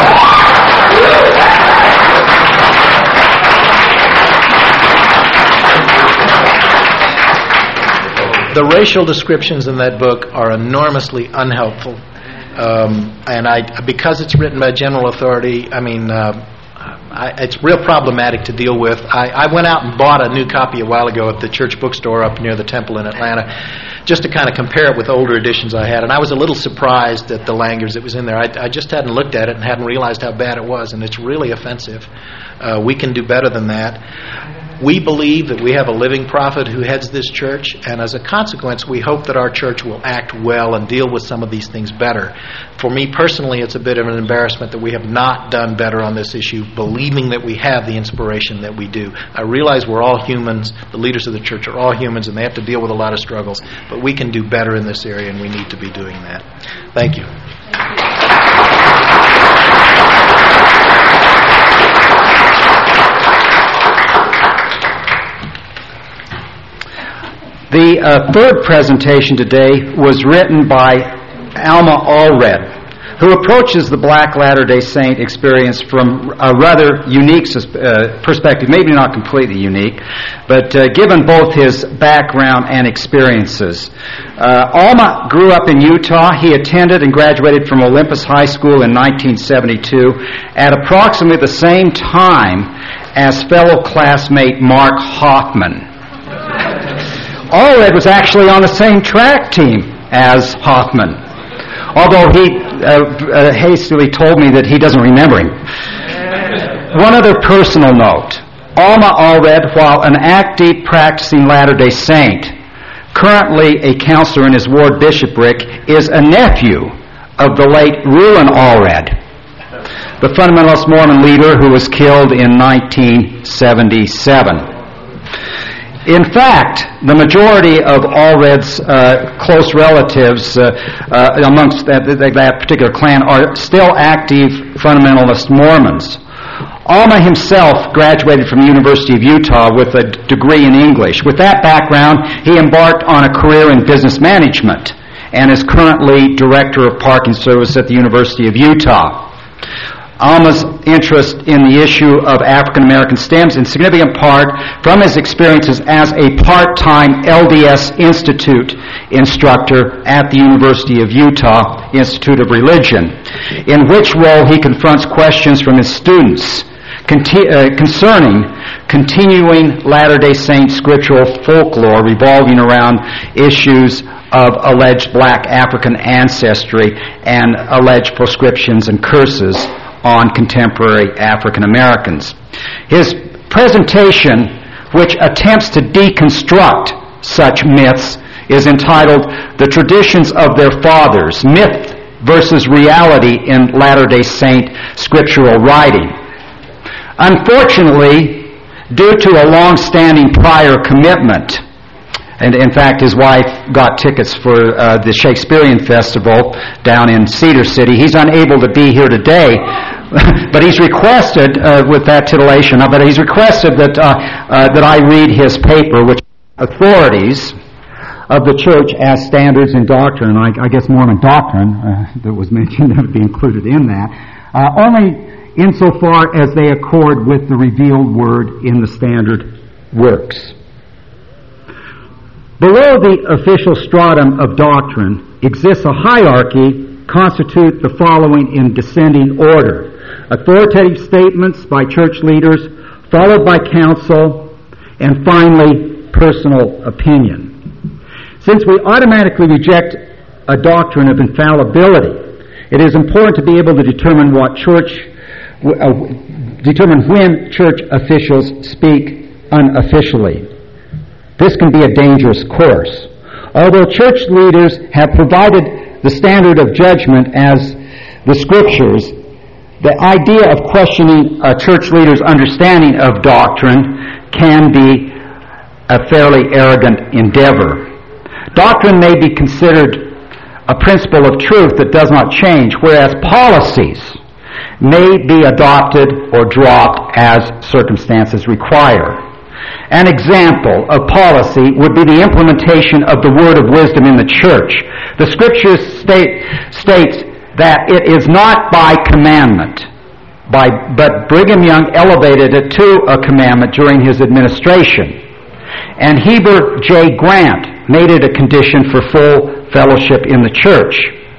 The racial descriptions in that book are enormously unhelpful. Um, and I, because it's written by general authority, I mean, uh, I, it's real problematic to deal with. I, I went out and bought a new copy a while ago at the church bookstore up near the temple in Atlanta just to kind of compare it with older editions I had. And I was a little surprised at the language that was in there. I, I just hadn't looked at it and hadn't realized how bad it was, and it's really offensive. Uh, we can do better than that. We believe that we have a living prophet who heads this church, and as a consequence, we hope that our church will act well and deal with some of these things better. For me personally, it's a bit of an embarrassment that we have not done better on this issue, believing that we have the inspiration that we do. I realize we're all humans. The leaders of the church are all humans, and they have to deal with a lot of struggles, but we can do better in this area, and we need to be doing that. Thank you. The uh, third presentation today was written by Alma Allred, who approaches the Black Latter-day Saint experience from a rather unique uh, perspective, maybe not completely unique, but uh, given both his background and experiences. Uh, Alma grew up in Utah. He attended and graduated from Olympus High School in nineteen seventy-two at approximately the same time as fellow classmate Mark Hoffman. Allred was actually on the same track team as Hoffman, although he uh, uh, hastily told me that he doesn't remember him. One other personal note. Alma Allred, while an active practicing Latter-day Saint, currently a counselor in his ward bishopric, is a nephew of the late Ruin Allred, the fundamentalist Mormon leader who was killed in nineteen seventy-seven. In fact, the majority of Allred's uh, close relatives uh, uh, amongst that, that particular clan are still active fundamentalist Mormons. Alma himself graduated from the University of Utah with a degree in English. With that background, he embarked on a career in business management and is currently director of parking service at the University of Utah. Alma's interest in the issue of African American stems in significant part from his experiences as a part-time L D S Institute instructor at the University of Utah Institute of Religion, in which role he confronts questions from his students conti- uh, concerning continuing Latter-day Saint scriptural folklore revolving around issues of alleged black African ancestry and alleged proscriptions and curses on contemporary African Americans. His presentation, which attempts to deconstruct such myths, is entitled The Traditions of Their Fathers, Myth versus Reality in Latter-day Saint Scriptural Writing. Unfortunately, due to a long-standing prior commitment. And in fact, his wife got tickets for uh, the Shakespearean Festival down in Cedar City. He's unable to be here today, but he's requested, uh, with that titillation, uh, but he's requested that uh, uh, that I read his paper, which authorities of the church as standards and doctrine. I, I guess Mormon doctrine uh, that was mentioned would be included in that, uh, only insofar as they accord with the revealed word in the standard works. Below the official stratum of doctrine exists a hierarchy constitute the following in descending order: authoritative statements by church leaders, followed by council, and finally personal opinion. Since we automatically reject a doctrine of infallibility, it is important to be able to determine what church, uh, determine when church officials speak unofficially. This can be a dangerous course. Although church leaders have provided the standard of judgment as the Scriptures, the idea of questioning a church leader's understanding of doctrine can be a fairly arrogant endeavor. Doctrine may be considered a principle of truth that does not change, whereas policies may be adopted or dropped as circumstances require. An example of policy would be the implementation of the word of wisdom in the church. The Scripture state, states that it is not by commandment, by, but Brigham Young elevated it to a commandment during his administration. And Heber J. Grant made it a condition for full fellowship in the church.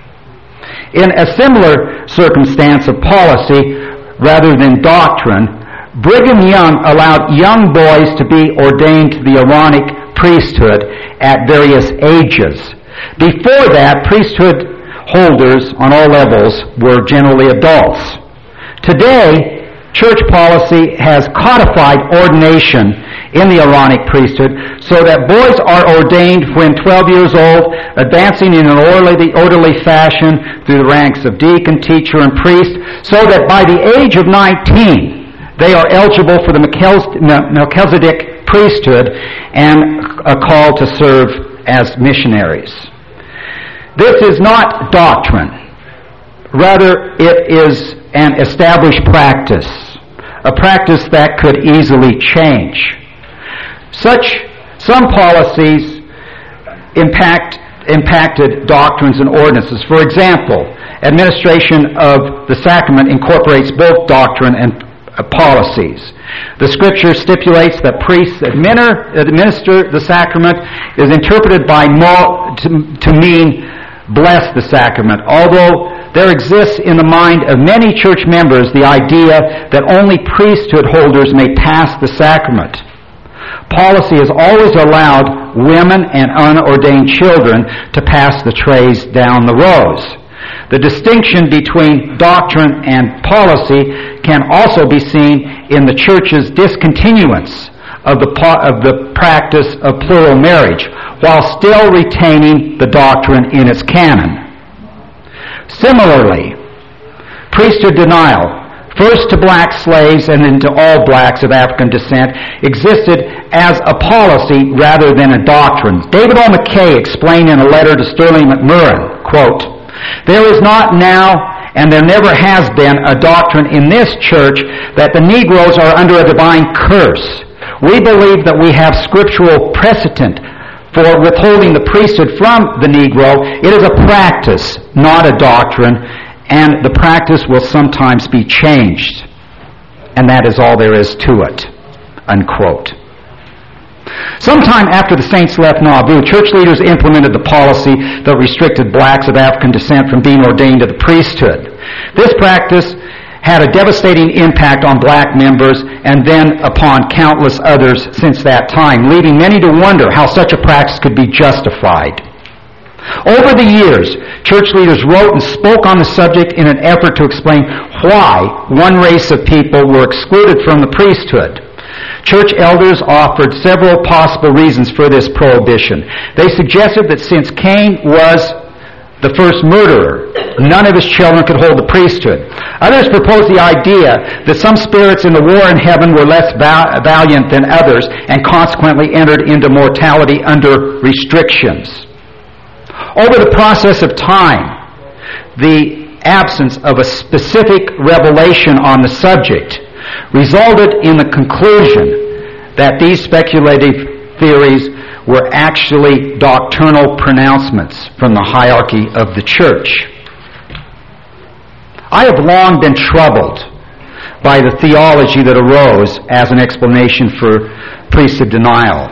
In a similar circumstance of policy rather than doctrine, Brigham Young allowed young boys to be ordained to the Aaronic priesthood at various ages. Before that, priesthood holders on all levels were generally adults. Today, church policy has codified ordination in the Aaronic priesthood so that boys are ordained when twelve years old, advancing in an orderly, orderly fashion through the ranks of deacon, teacher, and priest, so that by the age of nineteen, they are eligible for the Melchizedek priesthood and a call to serve as missionaries. This is not doctrine. Rather, it is an established practice, a practice that could easily change. Such, some policies impact, impacted doctrines and ordinances. For example, administration of the sacrament incorporates both doctrine and policies. The Scripture stipulates that priests administer the sacrament is interpreted by mo- to, to mean bless the sacrament, although there exists in the mind of many church members the idea that only priesthood holders may pass the sacrament. Policy has always allowed women and unordained children to pass the trays down the rows. The distinction between doctrine and policy can also be seen in the church's discontinuance of the, of the practice of plural marriage, while still retaining the doctrine in its canon. Similarly, priesthood denial, first to black slaves and then to all blacks of African descent, existed as a policy rather than a doctrine. David O. McKay explained in a letter to Sterling McMurrin, quote, "There is not now, and there never has been, a doctrine in this church that the Negroes are under a divine curse. We believe that we have scriptural precedent for withholding the priesthood from the Negro. It is a practice, not a doctrine, and the practice will sometimes be changed. And that is all there is to it." Unquote. Sometime after the saints left Nauvoo, church leaders implemented the policy that restricted blacks of African descent from being ordained to the priesthood. This practice had a devastating impact on black members and then upon countless others since that time, leaving many to wonder how such a practice could be justified. Over the years, church leaders wrote and spoke on the subject in an effort to explain why one race of people were excluded from the priesthood. Church elders offered several possible reasons for this prohibition. They suggested that since Cain was the first murderer. None of his children could hold the priesthood. Others propose the idea that some spirits in the war in heaven were less val- valiant than others and consequently entered into mortality under restrictions. Over the process of time, the absence of a specific revelation on the subject resulted in the conclusion that these speculative theories were actually doctrinal pronouncements from the hierarchy of the church. I have long been troubled by the theology that arose as an explanation for priesthood denial.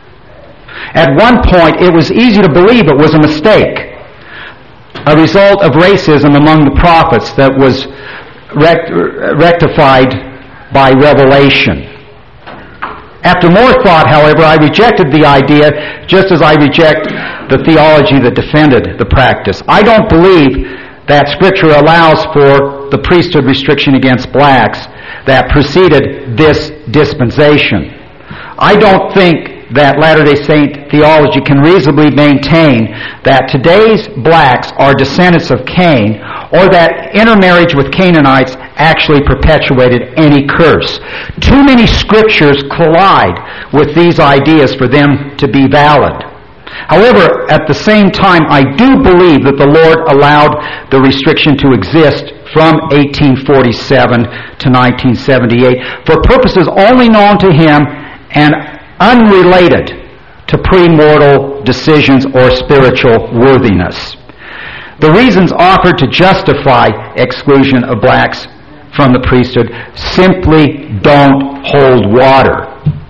At one point, it was easy to believe it was a mistake, a result of racism among the prophets that was rect- rectified by revelation. After more thought, however, I rejected the idea just as I reject the theology that defended the practice. I don't believe that Scripture allows for the priesthood restriction against blacks that preceded this dispensation. I don't think that Latter-day Saint theology can reasonably maintain that today's blacks are descendants of Cain, or that intermarriage with Canaanites actually perpetuated any curse. Too many scriptures collide with these ideas for them to be valid. However, at the same time, I do believe that the Lord allowed the restriction to exist from eighteen forty-seven to nineteen seventy-eight for purposes only known to Him and unrelated to premortal decisions or spiritual worthiness. The reasons offered to justify exclusion of blacks from the priesthood simply don't hold water.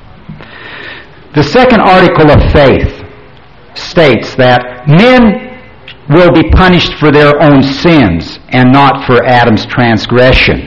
The second article of faith states that men will be punished for their own sins and not for Adam's transgression.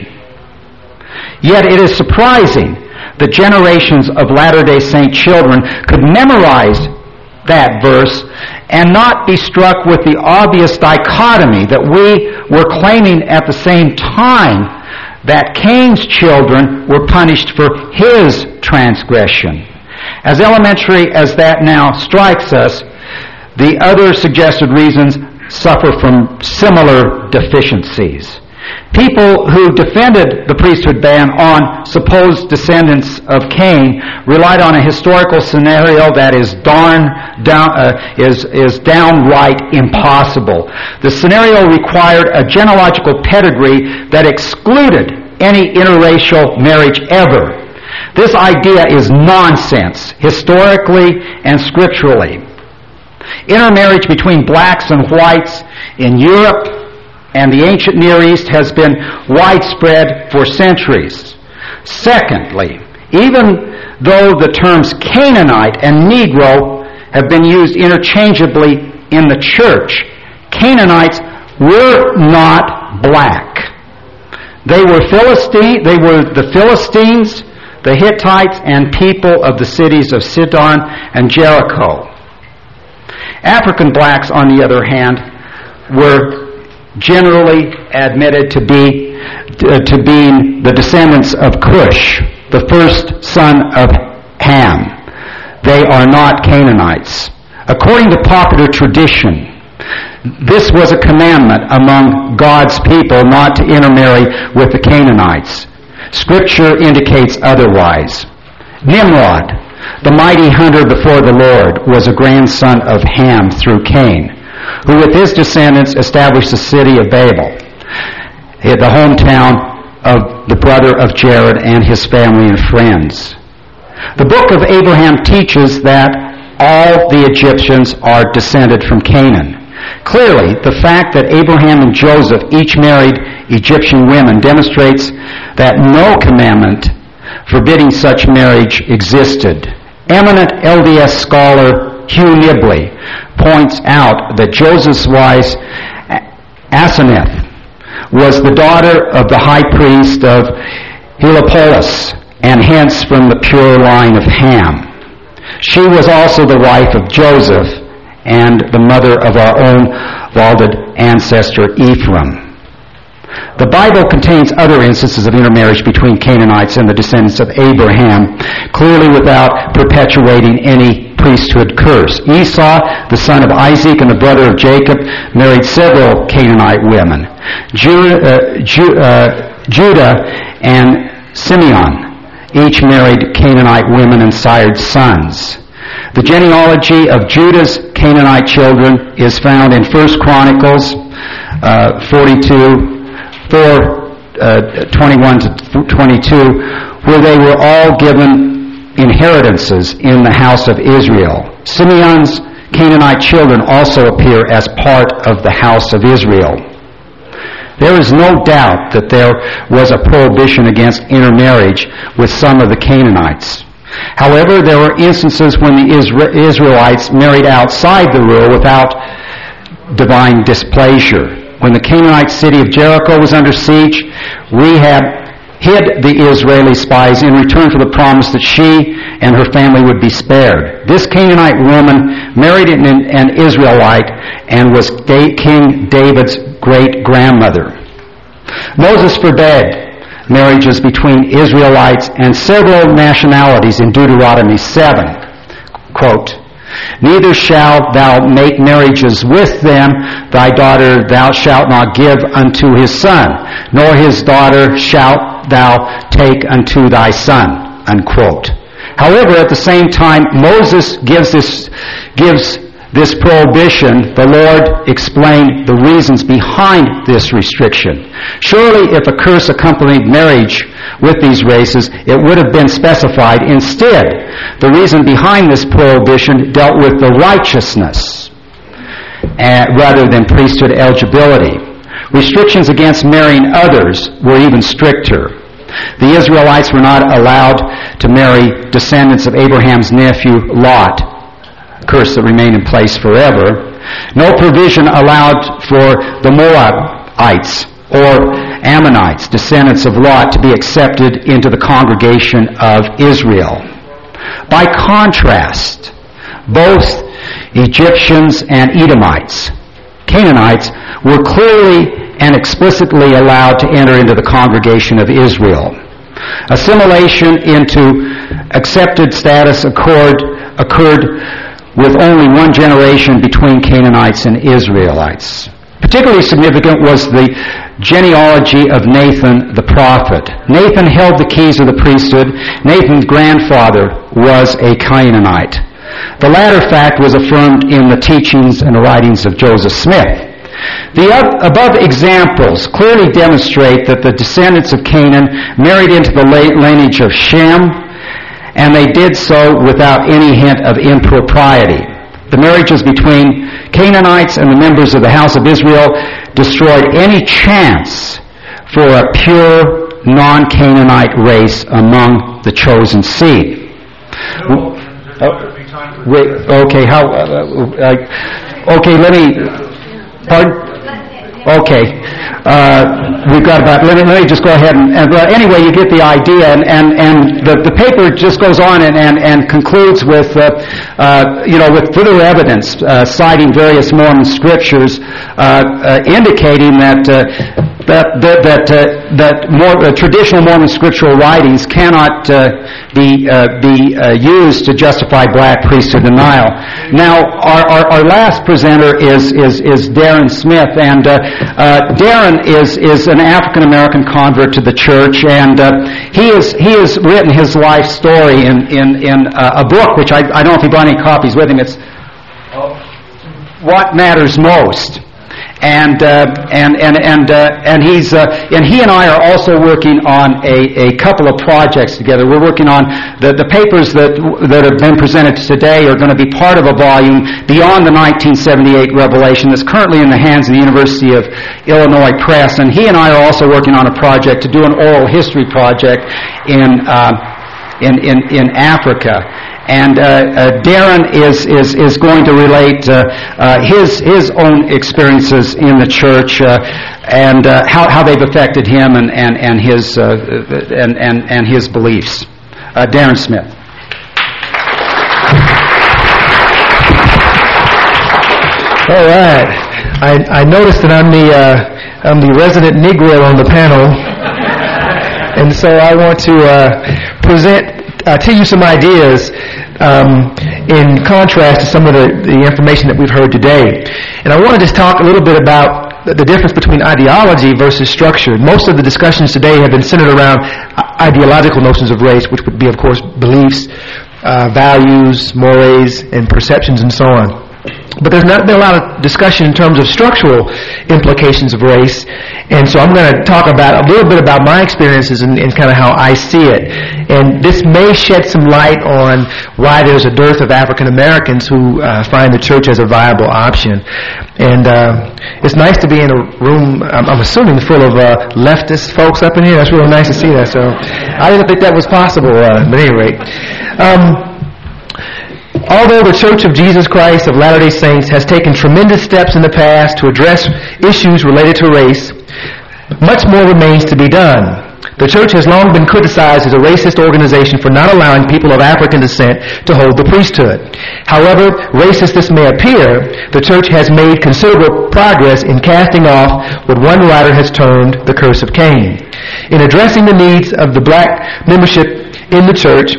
Yet it is surprising that generations of Latter-day Saint children could memorize that verse and not be struck with the obvious dichotomy that we were claiming at the same time that Cain's children were punished for his transgression. As elementary as that now strikes us, the other suggested reasons suffer from similar deficiencies. People who defended the priesthood ban on supposed descendants of Cain relied on a historical scenario that is darn down, uh, is is downright impossible. The scenario required a genealogical pedigree that excluded any interracial marriage ever. This idea is nonsense, historically and scripturally. Intermarriage between blacks and whites in Europe and the ancient Near East has been widespread for centuries. Secondly, even though the terms Canaanite and Negro have been used interchangeably in the church, Canaanites were not black. They were Philistine, they were the Philistines, the Hittites, and people of the cities of Sidon and Jericho. African blacks, on the other hand, were generally admitted to be uh, to being the descendants of Cush, the first son of Ham. They are not Canaanites. According to popular tradition, this was a commandment among God's people not to intermarry with the Canaanites. Scripture indicates otherwise. Nimrod, the mighty hunter before the Lord, was a grandson of Ham through Cain, who with his descendants established the city of Babel, the hometown of the brother of Jared and his family and friends. The book of Abraham teaches that all the Egyptians are descended from Canaan. Clearly, the fact that Abraham and Joseph each married Egyptian women demonstrates that no commandment forbidding such marriage existed. Eminent L D S scholar Hugh Nibley points out that Joseph's wife, Asenath, was the daughter of the high priest of Heliopolis, and hence from the pure line of Ham. She was also the wife of Joseph and the mother of our own vaulted ancestor Ephraim. The Bible contains other instances of intermarriage between Canaanites and the descendants of Abraham, clearly without perpetuating any priesthood curse. Esau, the son of Isaac and the brother of Jacob, married several Canaanite women. Ju- uh, Ju- uh, Judah and Simeon each married Canaanite women and sired sons. The genealogy of Judah's Canaanite children is found in First Chronicles uh, forty-two, four, uh, twenty-one to twenty-two, where they were all given inheritances in the house of Israel. Simeon's Canaanite children also appear as part of the house of Israel. There is no doubt that there was a prohibition against intermarriage with some of the Canaanites. However, there were instances when the Israelites married outside the rule without divine displeasure. When the Canaanite city of Jericho was under siege, Rahab hid the Israeli spies in return for the promise that she and her family would be spared. This Canaanite woman married an, an Israelite and was King David's great-grandmother. Moses forbade marriages between Israelites and several nationalities in Deuteronomy seven. Quote, "Neither shalt thou make marriages with them. Thy daughter thou shalt not give unto his son, nor his daughter shalt thou take unto thy son." Unquote. However, at the same time, Moses gives this, gives this prohibition. The Lord explained the reasons behind this restriction. Surely, if a curse accompanied marriage with these races, it would have been specified. Instead, the reason behind this prohibition dealt with the righteousness uh, rather than priesthood eligibility. Restrictions against marrying others were even stricter. The Israelites were not allowed to marry descendants of Abraham's nephew Lot, a curse that remained in place forever. No provision allowed for the Moabites or Ammonites, descendants of Lot, to be accepted into the congregation of Israel. By contrast, both Egyptians and Edomites, Canaanites, were clearly and explicitly allowed to enter into the congregation of Israel. Assimilation into accepted status occurred, occurred with only one generation between Canaanites and Israelites. Particularly significant was the genealogy of Nathan the prophet. Nathan held the keys of the priesthood. Nathan's grandfather was a Canaanite. The latter fact was affirmed in the teachings and the writings of Joseph Smith. The above examples clearly demonstrate that the descendants of Canaan married into the lineage of Shem, and they did so without any hint of impropriety. The marriages between Canaanites and the members of the house of Israel destroyed any chance for a pure, non-Canaanite race among the chosen seed. No, there's not going to be time for Wait, okay, how, uh, uh, okay, let me, pardon? Okay. Uh, we've got about, let me, let me just go ahead and, and uh, anyway, you get the idea, and, and, and the, the paper just goes on and, and, and concludes with, uh, uh, you know, with further evidence, uh, citing various Mormon scriptures, uh, uh, indicating that, uh, that, that, that, uh, that more, uh, traditional Mormon scriptural writings cannot, uh, be, uh, be, uh, used to justify black priesthood denial. Now, our, our, our last presenter is, is, is Darren Smith, and, uh, Uh, Darren is is an African American convert to the church, and uh, he is he has written his life story in in in uh, a book which I I don't know if he brought any copies with him. It's What Matters Most. And uh, and and and uh, and he's uh, and he and I are also working on a, a couple of projects together. We're working on the, the papers that that have been presented today are going to be part of a volume beyond the nineteen seventy-eight revelation that's currently in the hands of the University of Illinois Press. And he and I are also working on a project to do an oral history project in uh, in, in in Africa. And uh, uh, Darren is, is is going to relate uh, uh, his his own experiences in the church uh, and uh, how how they've affected him and and and his uh, and and and his beliefs. Uh, Darren Smith. All right. I I noticed that I'm the uh, I'm the resident Negro on the panel, and so I want to uh, present uh, to you some ideas um, in contrast to some of the, the information that we've heard today. And I want to just talk a little bit about the difference between ideology versus structure. Most of the discussions today have been centered around ideological notions of race, which would be, of course, beliefs, uh, values, mores, and perceptions, and so on. But there's not been a lot of discussion in terms of structural implications of race, and so I'm going to talk about a little bit about my experiences and, and kind of how I see it. And this may shed some light on why there's a dearth of African Americans who uh, find the church as a viable option. And uh, it's nice to be in a room, I'm, I'm assuming, full of uh, leftist folks up in here. That's really nice to see that. So I didn't think that was possible, uh, but at any rate. Um, Although the Church of Jesus Christ of Latter-day Saints has taken tremendous steps in the past to address issues related to race, much more remains to be done. The Church has long been criticized as a racist organization for not allowing people of African descent to hold the priesthood. However, racist this may appear, the Church has made considerable progress in casting off what one writer has termed the curse of Cain. In addressing the needs of the black membership in the Church,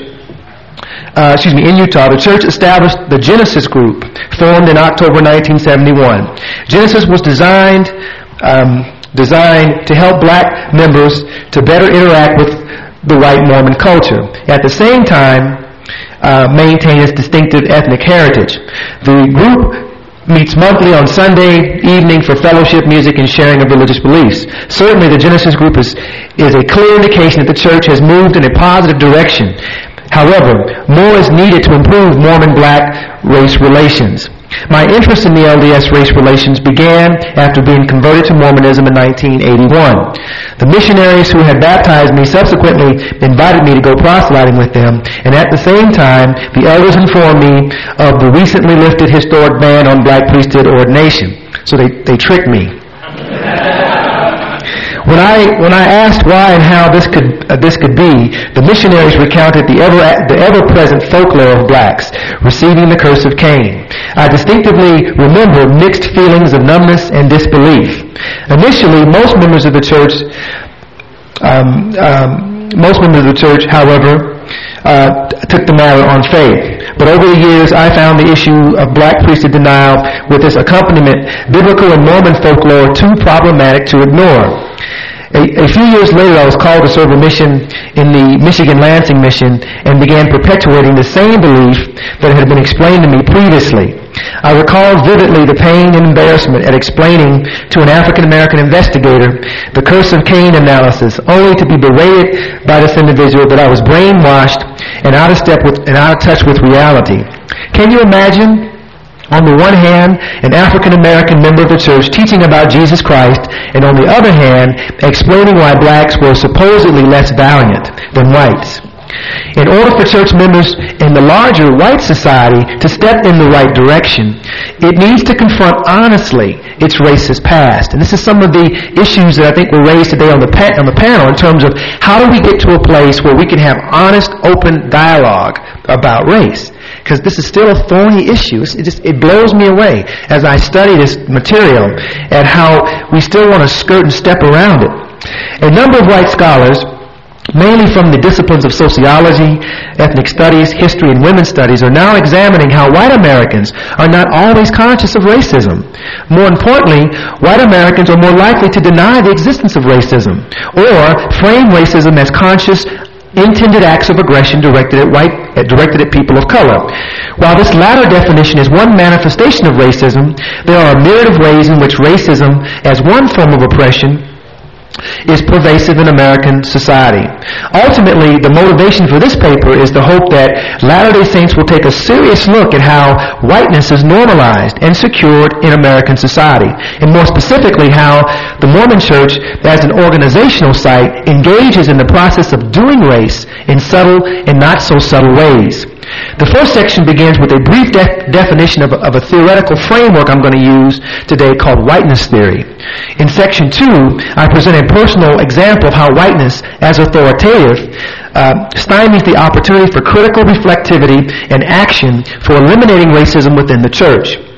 Uh, excuse me, in Utah, the church established the Genesis Group, formed in October nineteen seventy-one. Genesis was designed um, designed to help black members to better interact with the white Mormon culture. At the same time, uh, maintain its distinctive ethnic heritage. The group meets monthly on Sunday evening for fellowship, music, and sharing of religious beliefs. Certainly, the Genesis Group is, is a clear indication that the church has moved in a positive direction. However, more is needed to improve Mormon-black race relations. My interest in the L D S race relations began after being converted to Mormonism in nineteen eighty-one. The missionaries who had baptized me subsequently invited me to go proselyting with them, and at the same time, the elders informed me of the recently lifted historic ban on black priesthood ordination. So they, they tricked me. When I when I asked why and how this could uh, this could be, the missionaries recounted the ever the ever-present folklore of blacks receiving the curse of Cain. I distinctively remember mixed feelings of numbness and disbelief. Initially, most members of the church, um, um, most members of the church, however, uh, took the matter on faith. But over the years, I found the issue of black priesthood denial with its accompaniment, biblical and Mormon folklore, too problematic to ignore. A, a few years later, I was called to serve a mission in the Michigan Lansing Mission and began perpetuating the same belief that had been explained to me previously. I recall vividly the pain and embarrassment at explaining to an African-American investigator the curse of Cain analysis, only to be berated by this individual that I was brainwashed and out of step with and out of touch with reality. Can you imagine? On the one hand, an African-American member of the church teaching about Jesus Christ, and on the other hand, explaining why blacks were supposedly less valiant than whites. In order for church members in the larger white society to step in the right direction, it needs to confront honestly its racist past. And this is some of the issues that I think were raised today on the pa- on the panel in terms of how do we get to a place where we can have honest, open dialogue about race. Because this is still a thorny issue. It just it blows me away as I study this material at how we still want to skirt and step around it. A number of white scholars, mainly from the disciplines of sociology, ethnic studies, history, and women's studies, are now examining how white Americans are not always conscious of racism. More importantly, white Americans are more likely to deny the existence of racism or frame racism as conscious intended acts of aggression directed at white, uh, directed at people of color. While this latter definition is one manifestation of racism, there are a myriad of ways in which racism, as one form of oppression, is pervasive in American society. Ultimately, the motivation for this paper is the hope that Latter-day Saints will take a serious look at how whiteness is normalized and secured in American society, and more specifically how the Mormon Church, as an organizational site, engages in the process of doing race in subtle and not so subtle ways. The first section begins with a brief de- definition of a, of a theoretical framework I'm going to use today called whiteness theory. In section two, I present a personal example of how whiteness, as authoritative, uh, stymies the opportunity for critical reflectivity and action for eliminating racism within the church.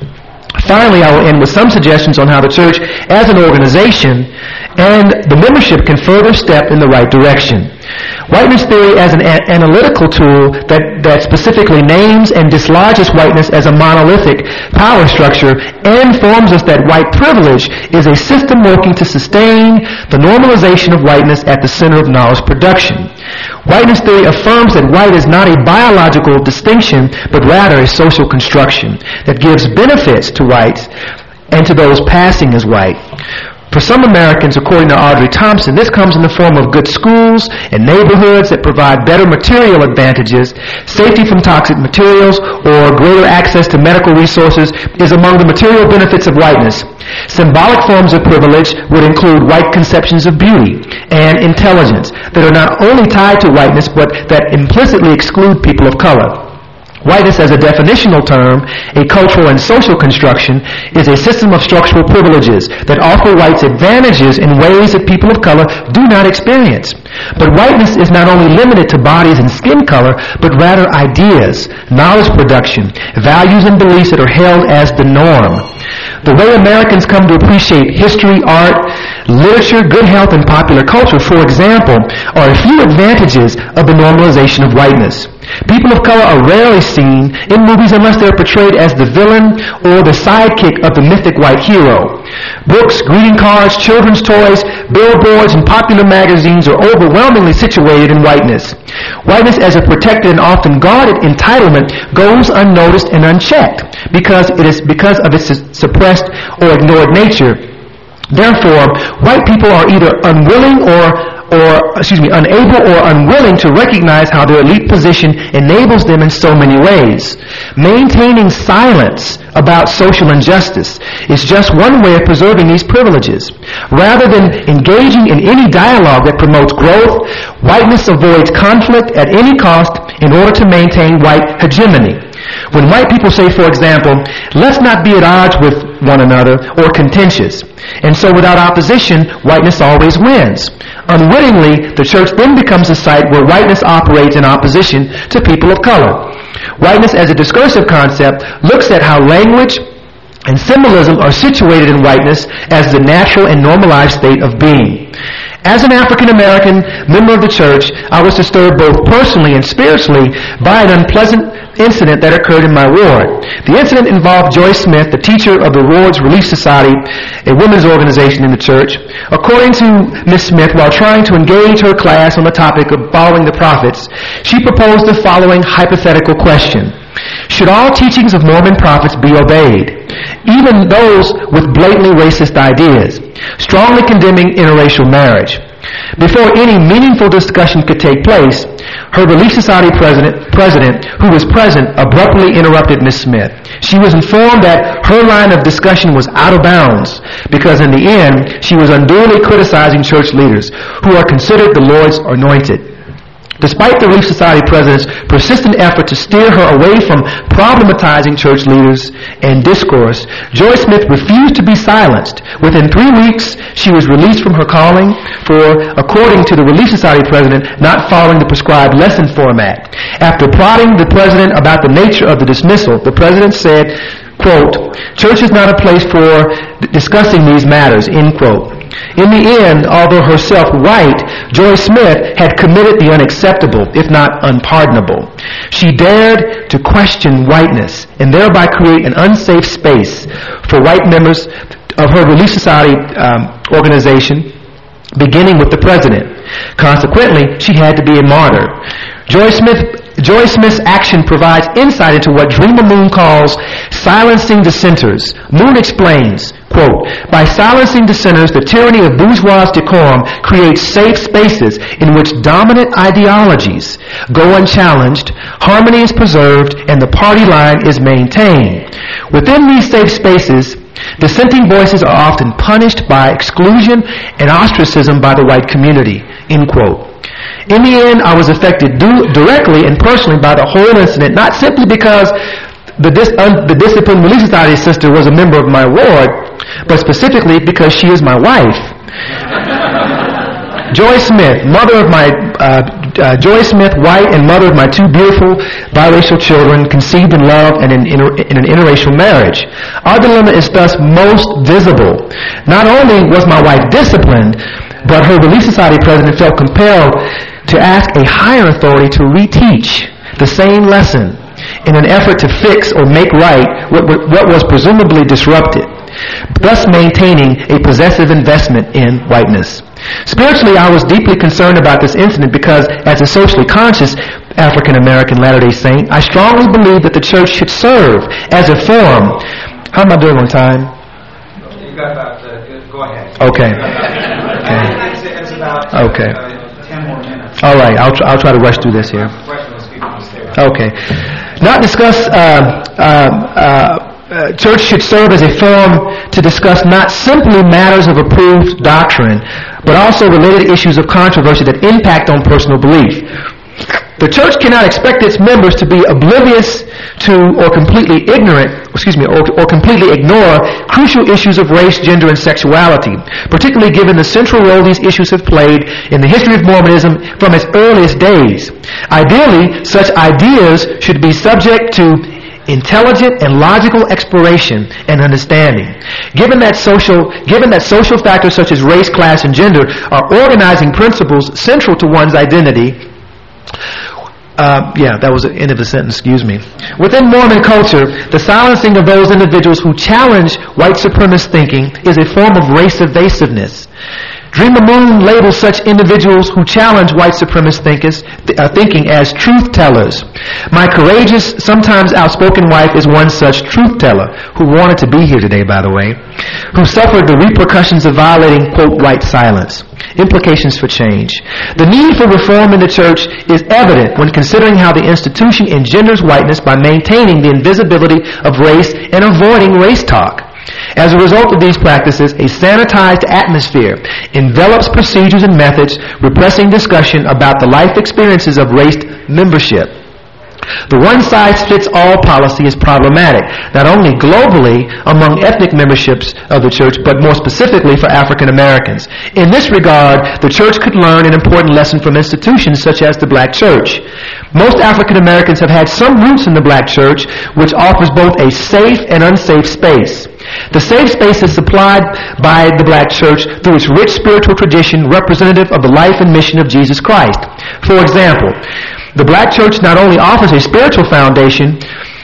Finally, I will end with some suggestions on how the church, as an organization, and the membership can further step in the right direction. Whiteness theory as an a- analytical tool that, that specifically names and dislodges whiteness as a monolithic power structure and informs us that white privilege is a system working to sustain the normalization of whiteness at the center of knowledge production. Whiteness theory affirms that white is not a biological distinction, but rather a social construction that gives benefits to whites and to those passing as white. For some Americans, according to Audrey Thompson, this comes in the form of good schools and neighborhoods that provide better material advantages, safety from toxic materials, or greater access to medical resources is among the material benefits of whiteness. Symbolic forms of privilege would include white conceptions of beauty and intelligence that are not only tied to whiteness, but that implicitly exclude people of color. Whiteness as a definitional term, a cultural and social construction, is a system of structural privileges that offer whites advantages in ways that people of color do not experience. But whiteness is not only limited to bodies and skin color, but rather ideas, knowledge production, values and beliefs that are held as the norm. The way Americans come to appreciate history, art, literature, good health, and popular culture, for example, are a few advantages of the normalization of whiteness. People of color are rarely seen in movies unless they're portrayed as the villain or the sidekick of the mythic white hero. Books, greeting cards, children's toys, billboards, and popular magazines are overwhelmingly situated in whiteness. Whiteness as a protected and often guarded entitlement goes unnoticed and unchecked because it is because of its suppressed or ignored nature. Therefore, white people are either unwilling or or, excuse me, unable or unwilling to recognize how their elite position enables them in so many ways. Maintaining silence about social injustice is just one way of preserving these privileges. Rather than engaging in any dialogue that promotes growth, whiteness avoids conflict at any cost in order to maintain white hegemony. When white people say, for example, let's not be at odds with one another or contentious, and so without opposition, whiteness always wins. Unwittingly, the church then becomes a site where whiteness operates in opposition to people of color. Whiteness as a discursive concept looks at how language and symbolism are situated in whiteness as the natural and normalized state of being. As an African American member of the church, I was disturbed both personally and spiritually by an unpleasant incident that occurred in my ward. The incident involved Joyce Smith, the teacher of the Ward's Relief Society, a women's organization in the church. According to Miz Smith, while trying to engage her class on the topic of following the prophets, she proposed the following hypothetical question. Should all teachings of Mormon prophets be obeyed, even those with blatantly racist ideas, strongly condemning interracial marriage? Before any meaningful discussion could take place, her Relief Society president, president, who was present, abruptly interrupted Miz Smith. She was informed that her line of discussion was out of bounds because in the end, she was unduly criticizing church leaders who are considered the Lord's anointed. Despite the Relief Society president's persistent effort to steer her away from problematizing church leaders and discourse, Joyce Smith refused to be silenced. Within three weeks, she was released from her calling for, according to the Relief Society president, not following the prescribed lesson format. After prodding the president about the nature of the dismissal, the president said, quote, "Church is not a place for discussing these matters," end quote. In the end, although herself white, Joyce Smith had committed the unacceptable, if not unpardonable. She dared to question whiteness and thereby create an unsafe space for white members of her Relief Society um, organization, beginning with the president. Consequently, she had to be a martyr. Joyce Smith Joyce Smith's action provides insight into what Dreamer Moon calls silencing dissenters. Moon explains, quote, "By silencing dissenters, the tyranny of bourgeois decorum creates safe spaces in which dominant ideologies go unchallenged, harmony is preserved, and the party line is maintained. Within these safe spaces, dissenting voices are often punished by exclusion and ostracism by the white community," end quote. In the end, I was affected du- directly and personally by the whole incident, not simply because the, dis- un- the Disciplined Relief Society sister was a member of my ward, but specifically because she is my wife. Joy Smith, mother of my, uh, uh, Joy Smith, white, and mother of my two beautiful biracial children, conceived in love and in, inter- in an interracial marriage. Our dilemma is thus most visible. Not only was my wife disciplined, but her Relief Society president felt compelled to ask a higher authority to reteach the same lesson in an effort to fix or make right what, what was presumably disrupted, thus maintaining a possessive investment in whiteness. Spiritually, I was deeply concerned about this incident because, as a socially conscious African-American Latter-day Saint, I strongly believe that the church should serve as a forum. How am I doing on time? You got about, uh, go ahead. Okay. Okay. It's, it's about Okay. uh, ten more minutes. All right, I'll, tr- I'll try to rush through this here. Okay. Not discuss, uh, uh, uh, uh, church should serve as a forum to discuss not simply matters of approved doctrine, but also related issues of controversy that impact on personal belief. The church cannot expect its members to be oblivious to or completely ignorant, excuse me, or, or completely ignore crucial issues of race, gender, and sexuality, particularly given the central role these issues have played in the history of Mormonism from its earliest days. Ideally, such ideas should be subject to intelligent and logical exploration and understanding. Given that social, given that social factors such as race, class, and gender are organizing principles central to one's identity. Uh, yeah, that was the end of the sentence, excuse me. Within Mormon culture, the silencing of those individuals who challenge white supremacist thinking is a form of race evasiveness. Dreamer Moon labels such individuals who challenge white supremacist thinkers, uh, thinking as truth tellers. My courageous, sometimes outspoken wife is one such truth teller, who wanted to be here today, by the way, who suffered the repercussions of violating, quote, white silence. Implications for change. The need for reform in the church is evident when considering how the institution engenders whiteness by maintaining the invisibility of race and avoiding race talk. As a result of these practices, a sanitized atmosphere envelops procedures and methods, repressing discussion about the life experiences of race membership. The one-size-fits-all policy is problematic, not only globally among ethnic memberships of the church, but more specifically for African Americans. In this regard, the church could learn an important lesson from institutions such as the black church. Most African Americans have had some roots in the black church, which offers both a safe and unsafe space. The safe space is supplied by the black church through its rich spiritual tradition representative of the life and mission of Jesus Christ. For example, the black church not only offers a spiritual foundation,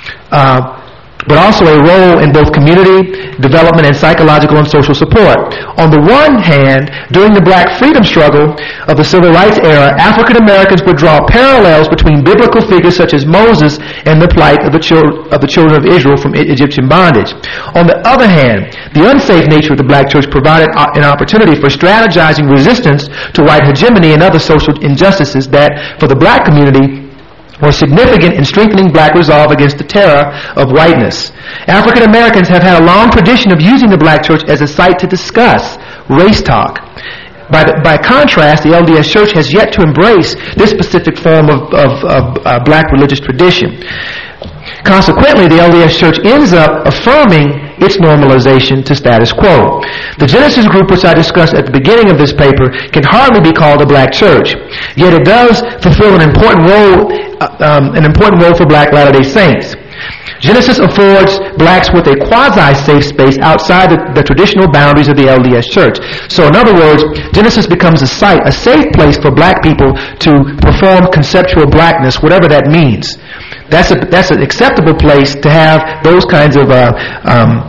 uh, but also a role in both community development and psychological and social support. On the one hand, during the black freedom struggle of the civil rights era, African Americans would draw parallels between biblical figures such as Moses and the plight of the, chil- of the children of Israel from Egyptian bondage. On the other hand, the unsafe nature of the black church provided an opportunity for strategizing resistance to white hegemony and other social injustices that, for the black community, were significant in strengthening black resolve against the terror of whiteness. African Americans have had a long tradition of using the black church as a site to discuss race talk. By, the, by contrast, the L D S Church has yet to embrace this specific form of, of, of uh, black religious tradition. Consequently, the L D S Church ends up affirming its normalization to status quo. The Genesis group, which I discussed at the beginning of this paper, can hardly be called a black church. Yet it does fulfill an important role, uh, um, an important role for black Latter-day Saints. Genesis affords blacks with a quasi-safe space outside the, the traditional boundaries of the L D S Church. So in other words, Genesis becomes a site, a safe place for black people to perform conceptual blackness, whatever that means. That's a, that's an acceptable place to have those kinds of uh, um,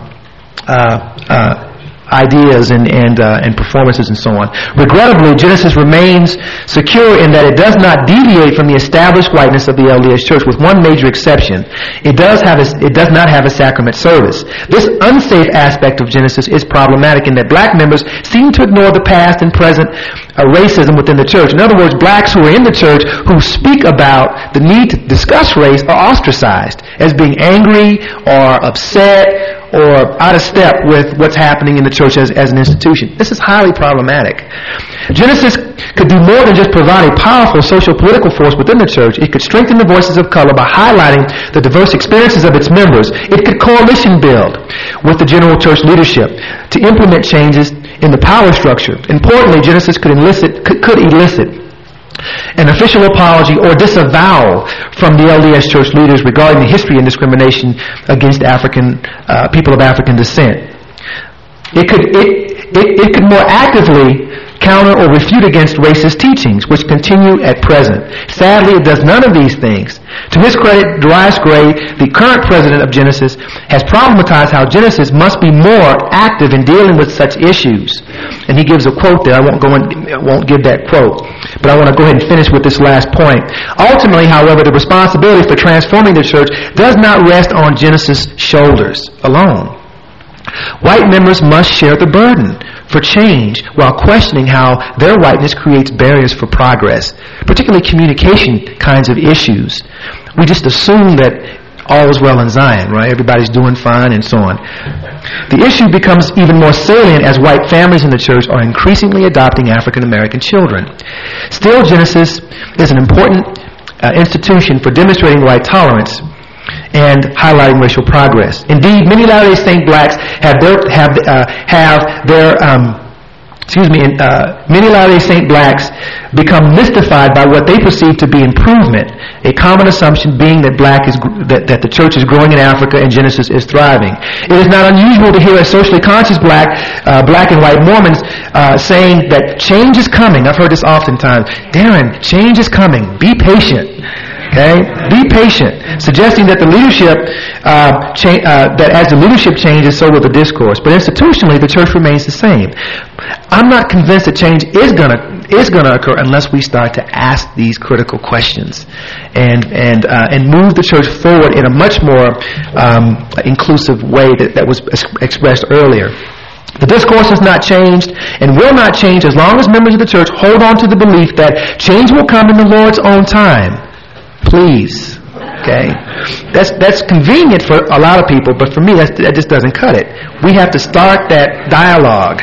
uh, uh, ideas and and, uh, and performances and so on. Regrettably, Genesis remains secure in that it does not deviate from the established whiteness of the L D S Church, with one major exception. It does have a, it does not have a sacrament service. This unsafe aspect of Genesis is problematic in that black members seem to ignore the past and present uh, racism within the church. In other words, blacks who are in the church who speak about the need to discuss race are ostracized as being angry or upset or out of step with what's happening in the church as, as an institution. This is highly problematic. Genesis could do more than just provide a powerful social political force within the church. It could strengthen the voices of color by highlighting the diverse experiences of its members. It could coalition build with the general church leadership to implement changes in the power structure. Importantly, Genesis could elicit, could, could elicit an official apology or disavowal from the L D S Church leaders regarding the history and discrimination against African uh, people of African descent. It could it, it it could more actively counter or refute against racist teachings, which continue at present. Sadly, it does none of these things. To his credit, Darius Gray, the current president of Genesis, has problematized how Genesis must be more active in dealing with such issues. And he gives a quote there. I won't go in, I won't give that quote, but I want to go ahead and finish with this last point. Ultimately, however, the responsibility for transforming the church does not rest on Genesis' shoulders alone. White members must share the burden for change while questioning how their whiteness creates barriers for progress, particularly communication kinds of issues. We just assume that all is well in Zion, right? Everybody's doing fine and so on. The issue becomes even more salient as white families in the church are increasingly adopting African American children. Still, Genesis is an important uh, institution for demonstrating white tolerance and highlighting racial progress. Indeed, many Latter-day Saint blacks have their have uh, have their um, excuse me, uh, many Latter-day Saint blacks become mystified by what they perceive to be improvement. A common assumption being that black is that, that the church is growing in Africa and Genesis is thriving. It is not unusual to hear a socially conscious black, uh, black and white Mormons uh, saying that change is coming. I've heard this oftentimes. Darren, change is coming. Be patient. Okay, be patient, suggesting that the leadership, uh, cha- uh, that as the leadership changes, so will the discourse. But institutionally, the church remains the same. I'm not convinced that change is gonna is gonna occur unless we start to ask these critical questions, and and uh, and move the church forward in a much more um, inclusive way that, that was expressed earlier. The discourse has not changed and will not change as long as members of the church hold on to the belief that change will come in the Lord's own time. Please, okay? That's that's convenient for a lot of people, but for me, that's, that just doesn't cut it. We have to start that dialogue.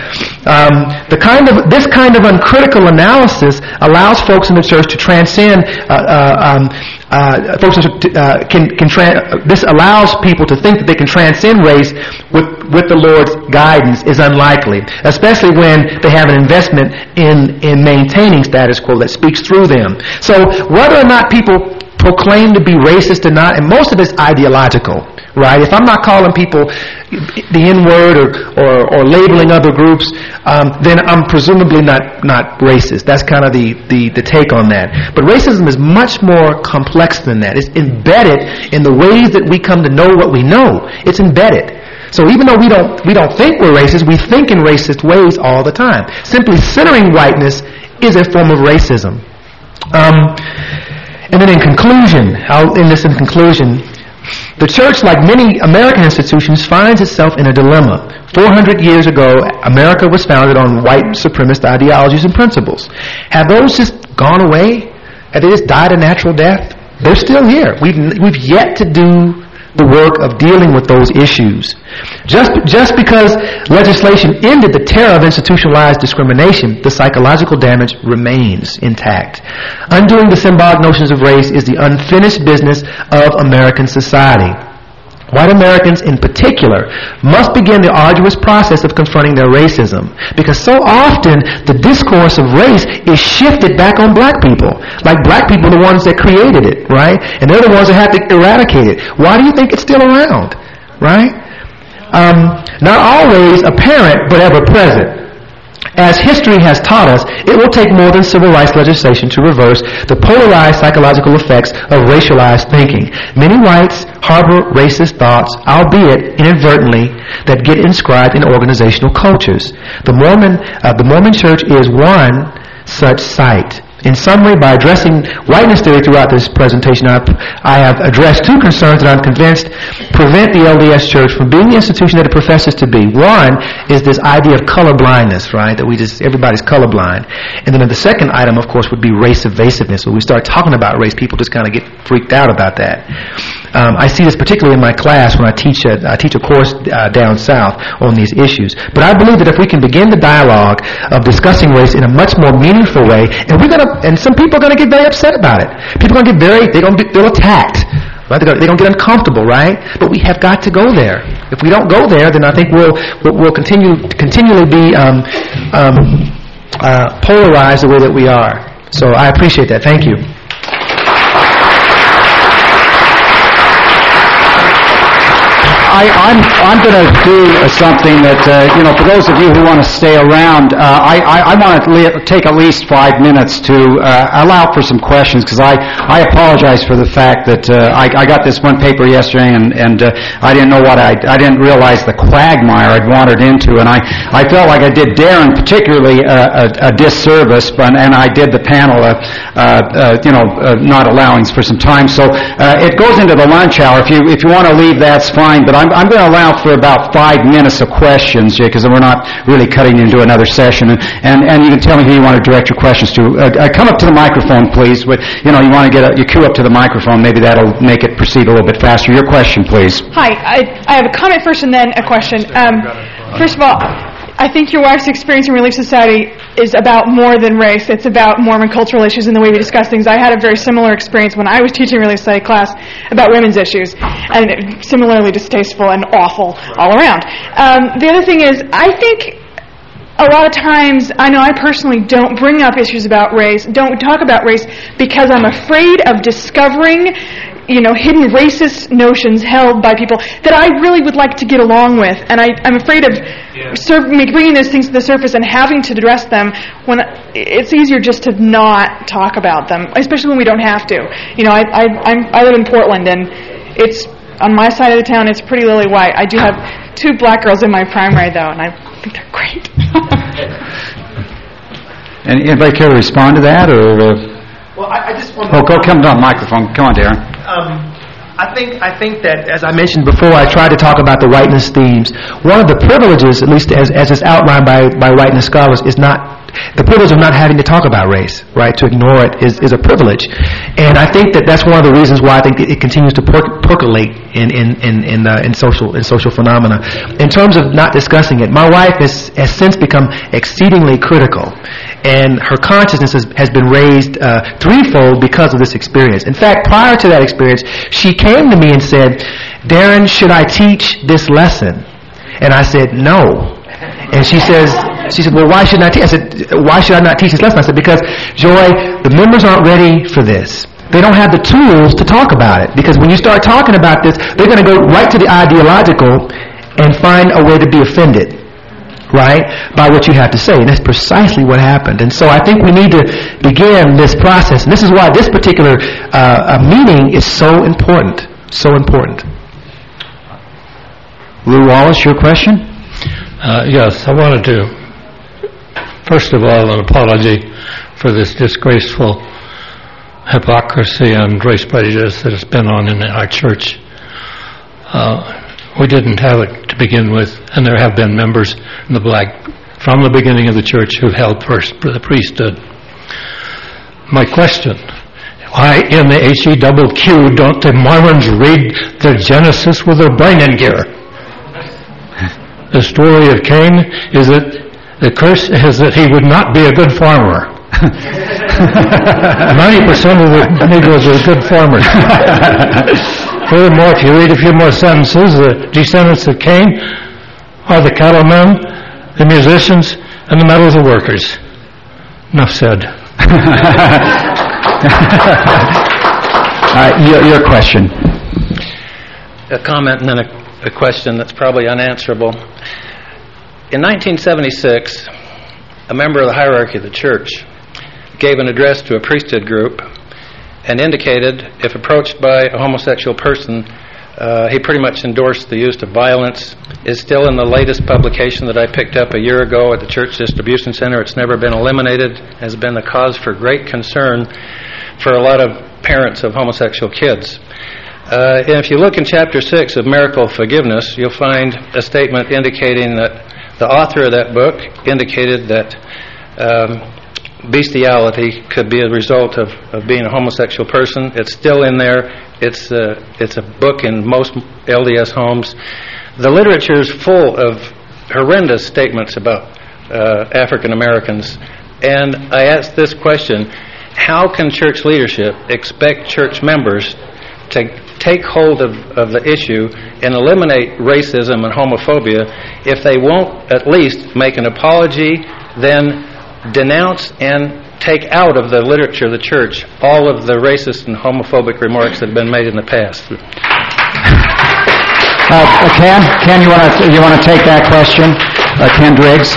Um, the kind of this kind of uncritical analysis allows folks in the church to transcend. Uh, uh, um, uh, folks uh, can can tra- this allows people to think that they can transcend race with with the Lord's guidance is unlikely, especially when they have an investment in in maintaining status quo that speaks through them. So whether or not people proclaim to be racist or not, and most of it's ideological, right? If I'm not calling people the N-word or, or, or labeling other groups, um, then I'm presumably not, not racist. That's kind of the, the, the take on that. But racism is much more complex than that. It's embedded in the ways that we come to know what we know. It's embedded. So even though we don't we don't think we're racist, we think in racist ways all the time. Simply centering whiteness is a form of racism. Um, and then in conclusion, I'll end this in conclusion, the church, like many American institutions, finds itself in a dilemma. four hundred years ago, America was founded on white supremacist ideologies and principles. Have those just gone away? Have they just died a natural death? They're still here. We've, we've yet to do the work of dealing with those issues. Just, just because legislation ended the terror of institutionalized discrimination, the psychological damage remains intact. Undoing the symbolic notions of race is the unfinished business of American society. White Americans in particular must begin the arduous process of confronting their racism, because so often the discourse of race is shifted back on black people, like black people are the ones that created it, right? And they're the ones that have to eradicate it. Why do you think it's still around, right? Um, not always apparent, but ever present. As history has taught us, it will take more than civil rights legislation to reverse the polarized psychological effects of racialized thinking. Many whites harbor racist thoughts, albeit inadvertently, that get inscribed in organizational cultures. The Mormon, uh, the Mormon Church is one such site. In summary, by addressing whiteness theory throughout this presentation, I've, I have addressed two concerns that I'm convinced prevent the L D S Church from being the institution that it professes to be. One is this idea of color blindness, right? That we just, everybody's colorblind. And then the second item, of course, would be race evasiveness. When we start talking about race, people just kind of get freaked out about that. Um, I see this particularly in my class when I teach a, I teach a course uh, down south on these issues. But I believe that if we can begin the dialogue of discussing race in a much more meaningful way, and we're gonna, and some people are going to get very upset about it. People are going to get very, they're going to be, they'll attacked. Right? They're going to get uncomfortable, right? But we have got to go there. If we don't go there, then I think we'll we'll, we'll continue continually be um, um, uh, polarized the way that we are. So I appreciate that. Thank you. I, I'm I'm going to do uh, something that uh, you know. For those of you who want to stay around, uh, I I, I want to le- take at least five minutes to uh, allow for some questions, because I, I apologize for the fact that uh, I, I got this one paper yesterday and and uh, I didn't know what I I didn't realize the quagmire I'd wandered into, and I, I felt like I did Darren particularly a, a, a disservice, but, and I did the panel uh, uh, uh, you know uh, not allowing for some time. So uh, it goes into the lunch hour. If you if you want to leave, that's fine. But I'm I'm going to allow for about five minutes of questions, because we're not really cutting into another session. And, and, and you can tell me who you want to direct your questions to. Uh, uh, come up to the microphone, please. But, you know, you want to get a, you queue up to the microphone. Maybe that'll make it proceed a little bit faster. Your question, please. Hi. I, I have a comment first and then a question. Um, first of all, I think your wife's experience in Relief Society is about more than race. It's about Mormon cultural issues and the way we discuss things. I had a very similar experience when I was teaching Relief Society class about women's issues, and similarly distasteful and awful all around. Um, the other thing is, I think a lot of times, I know I personally don't bring up issues about race, don't talk about race, because I'm afraid of discovering you know, hidden racist notions held by people that I really would like to get along with, and I, I'm afraid of yeah. sur- bringing those things to the surface and having to address them when it's easier just to not talk about them, especially when we don't have to. You know, I I, I'm, I live in Portland, and it's on my side of the town. It's pretty lily white. I do have two black girls in my primary though, and I think they're great. And anybody care to respond to that, or? Uh Well, I, I just want to... Oh, go come down the microphone. Come on, Darren. Um, I think I think that, as I mentioned before, I tried to talk about the whiteness themes. One of the privileges, at least as, as is outlined by, by whiteness scholars, is not the privilege of not having to talk about race, right? To ignore it is, is a privilege. And I think that that's one of the reasons why I think it continues to per- percolate in in in in, uh, in social in social phenomena. In terms of not discussing it, my wife has, has since become exceedingly critical, and her consciousness has, has been raised uh, threefold because of this experience. In fact, prior to that experience, she came to me and said, "Darren, should I teach this lesson?" And I said, "No." And she says, she said, "Well, why shouldn't I teach?" I said, "Why should I not teach this lesson?" I said, "Because, Joy, the members aren't ready for this. They don't have the tools to talk about it. Because when you start talking about this, they're going to go right to the ideological and find a way to be offended, right, by what you have to say." And that's precisely what happened. And so I think we need to begin this process. And this is why this particular uh, meeting is so important, so important. Lou Wallace, your question? Uh, yes, I wanted to, first of all, an apology for this disgraceful hypocrisy and race prejudice that has been on in our church. Uh, we didn't have it to begin with, and there have been members in the black from the beginning of the church who've held first the priesthood. My question, why in the H E double Q don't the Mormons read their Genesis with their brain in gear? The story of Cain is that the curse is that he would not be a good farmer. ninety percent of the Negroes are good farmers. Furthermore, if you read a few more sentences, the descendants of Cain are the cattlemen, the musicians, and the metals workers. Enough said. uh, your, your question. A comment and then a a question that's probably unanswerable. In nineteen seventy-six, a member of the hierarchy of the church gave an address to a priesthood group and indicated if approached by a homosexual person, uh, he pretty much endorsed the use of violence. It's still in the latest publication that I picked up a year ago at the Church Distribution Center. It's never been eliminated, has been the cause for great concern for a lot of parents of homosexual kids. Uh, and if you look in Chapter six of Miracle of Forgiveness, you'll find a statement indicating that the author of that book indicated that um, bestiality could be a result of, of being a homosexual person. It's still in there. It's, uh, it's a book in most L D S homes. The literature is full of horrendous statements about uh, African Americans. And I ask this question, how can church leadership expect church members to take hold of, of the issue and eliminate racism and homophobia if they won't at least make an apology, then denounce and take out of the literature of the church all of the racist and homophobic remarks that have been made in the past. Uh, Ken, Ken, you want to you want to take that question? Uh, Ken Driggs.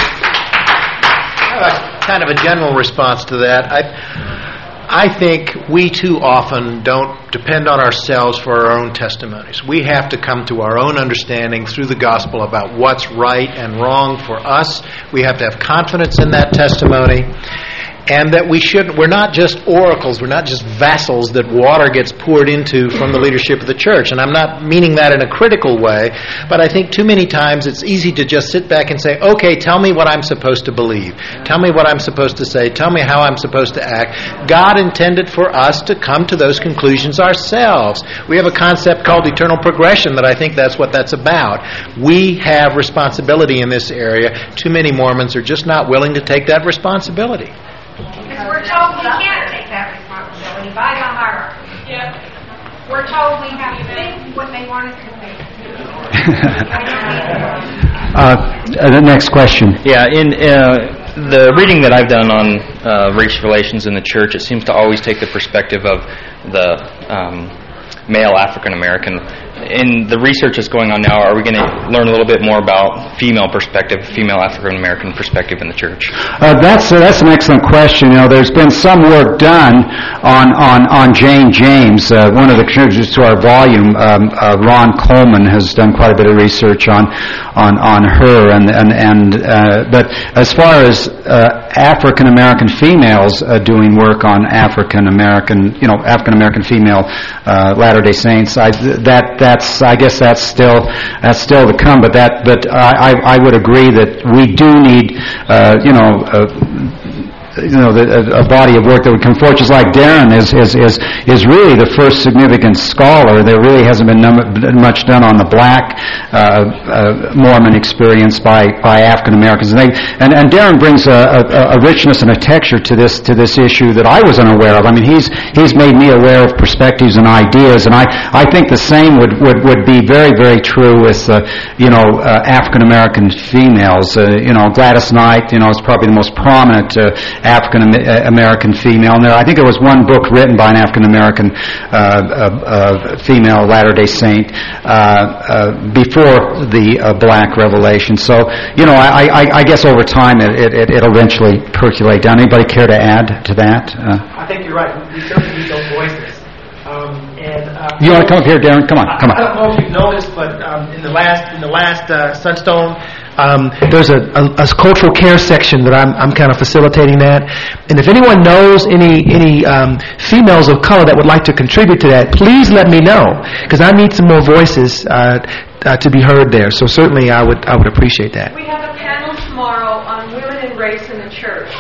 Uh, kind of a general response to that. I I think we too often don't depend on ourselves for our own testimonies. We have to come to our own understanding through the gospel about what's right and wrong for us. We have to have confidence in that testimony. And that we shouldn't, we're not just oracles, we're not just vassals that water gets poured into from the leadership of the church. And I'm not meaning that in a critical way, but I think too many times it's easy to just sit back and say, okay, tell me what I'm supposed to believe. Tell me what I'm supposed to say. Tell me how I'm supposed to act. God intended for us to come to those conclusions ourselves. We have a concept called eternal progression that I think that's what that's about. We have responsibility in this area. Too many Mormons are just not willing to take that responsibility. Because we're told we can't take that responsibility by the hierarchy. Yeah. We're told we have to think what they want us to think. uh, the next question. Yeah, in uh, the reading that I've done on uh, race relations in the church, it seems to always take the perspective of the um, male African American. In the research that's going on now, are we going to learn a little bit more about female perspective, female African American perspective in the church? Uh, that's uh, that's an excellent question. You know, there's been some work done on on, on Jane James, uh, one of the contributors to our volume. Um, uh, Ron Coleman has done quite a bit of research on on on her, and and and. Uh, but as far as uh, African American females uh, doing work on African American, you know, African American female uh, Latter-day Saints, I, that that. That's, I guess that's still that's still to come, but that but I I would agree that we do need uh, you know. Uh, you know, the, a, a body of work that would come forward, just like Darren is, is, is, is really the first significant scholar. There really hasn't been num- much done on the black uh, uh, Mormon experience by, by African Americans. And, they, and, and Darren brings a, a, a richness and a texture to this to this issue that I was unaware of. I mean, he's he's made me aware of perspectives and ideas, and I, I think the same would, would, would be very, very true with, uh, you know, uh, African American females. Uh, you know, Gladys Knight, you know, is probably the most prominent uh, African American female. And there, I think there was one book written by an African American uh, uh, uh, female Latter-day Saint uh, uh, before the uh, Black Revelation. So, you know, I, I, I guess over time it, it, it'll eventually percolate down. Anybody care to add to that? Uh, I think you're right. We certainly need those voices. Um, and uh, you want to come up here, Darren? Come on, come on. I don't know if you've noticed, but um, in the last in the last uh, Sunstone, um, there's a, a, a cultural care section that I'm I'm kind of facilitating that. And if anyone knows any any um, females of color that would like to contribute to that, please let me know, because I need some more voices uh, uh, to be heard there. So certainly, I would I would appreciate that. We have a panel tomorrow on women and race in the church.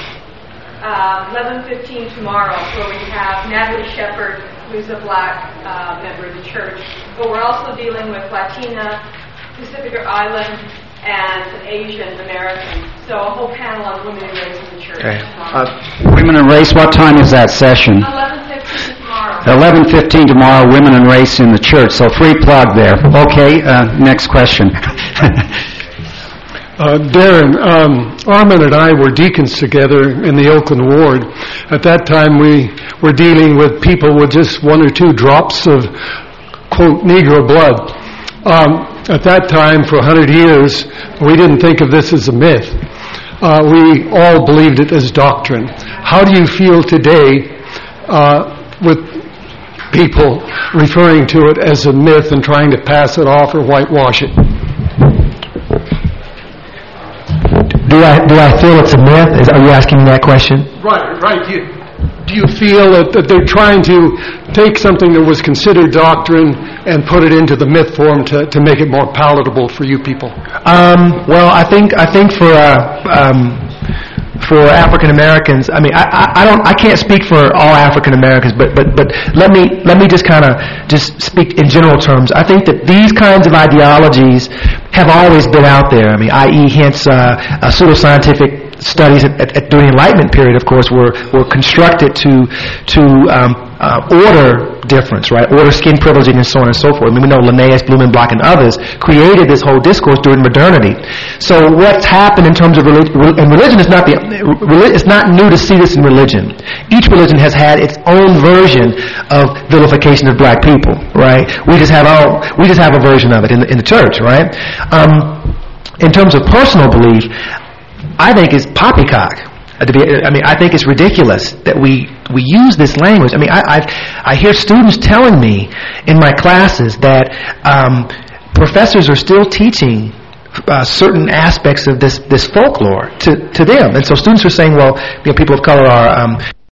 Uh, eleven fifteen tomorrow, where we have Natalie Shepard, who's a black uh, member of the church, but we're also dealing with Latina, Pacific Island, and Asian American. So a whole panel on women and race in the church. Okay. Uh, women and race, what time is that session? eleven fifteen tomorrow. eleven fifteen tomorrow, women and race in the church. So free plug there. Okay, uh, next question. Uh, Darren, um, Armin and I were deacons together in the Oakland ward. At that time, we were dealing with people with just one or two drops of, quote, Negro blood. Um, at that time, for a hundred years, we didn't think of this as a myth. Uh, we all believed it as doctrine. How do you feel today uh, with people referring to it as a myth and trying to pass it off or whitewash it? Do I do I feel it's a myth? Is, are you asking me that question? Right, right. Do you, do you feel that, that they're trying to take something that was considered doctrine and put it into the myth form to, to make it more palatable for you people? Um, well, I think I think for uh, um, for African Americans, I mean, I, I, I don't, I can't speak for all African Americans, but but but let me let me just kind of just speak in general terms. I think that these kinds of ideologies have always been out there. I mean, that is, hence uh, uh, pseudoscientific studies at, at, at during the Enlightenment period, of course, were were constructed to to um, uh, order difference, right? Order, skin privileging, and so on and so forth. I mean, we know Linnaeus, Blumenbach, and others created this whole discourse during modernity. So what's happened in terms of religion, and religion is not the, it's not new to see this in religion. Each religion has had its own version of vilification of black people, right? We just have our, we just have a version of it in the, in the church, right? Um, in terms of personal belief, I think it's poppycock. To be, I mean, I think it's ridiculous that we we use this language. I mean, I I've, I hear students telling me in my classes that um, professors are still teaching uh, certain aspects of this this folklore to to them, and so students are saying, well, you know, people of color are. Um,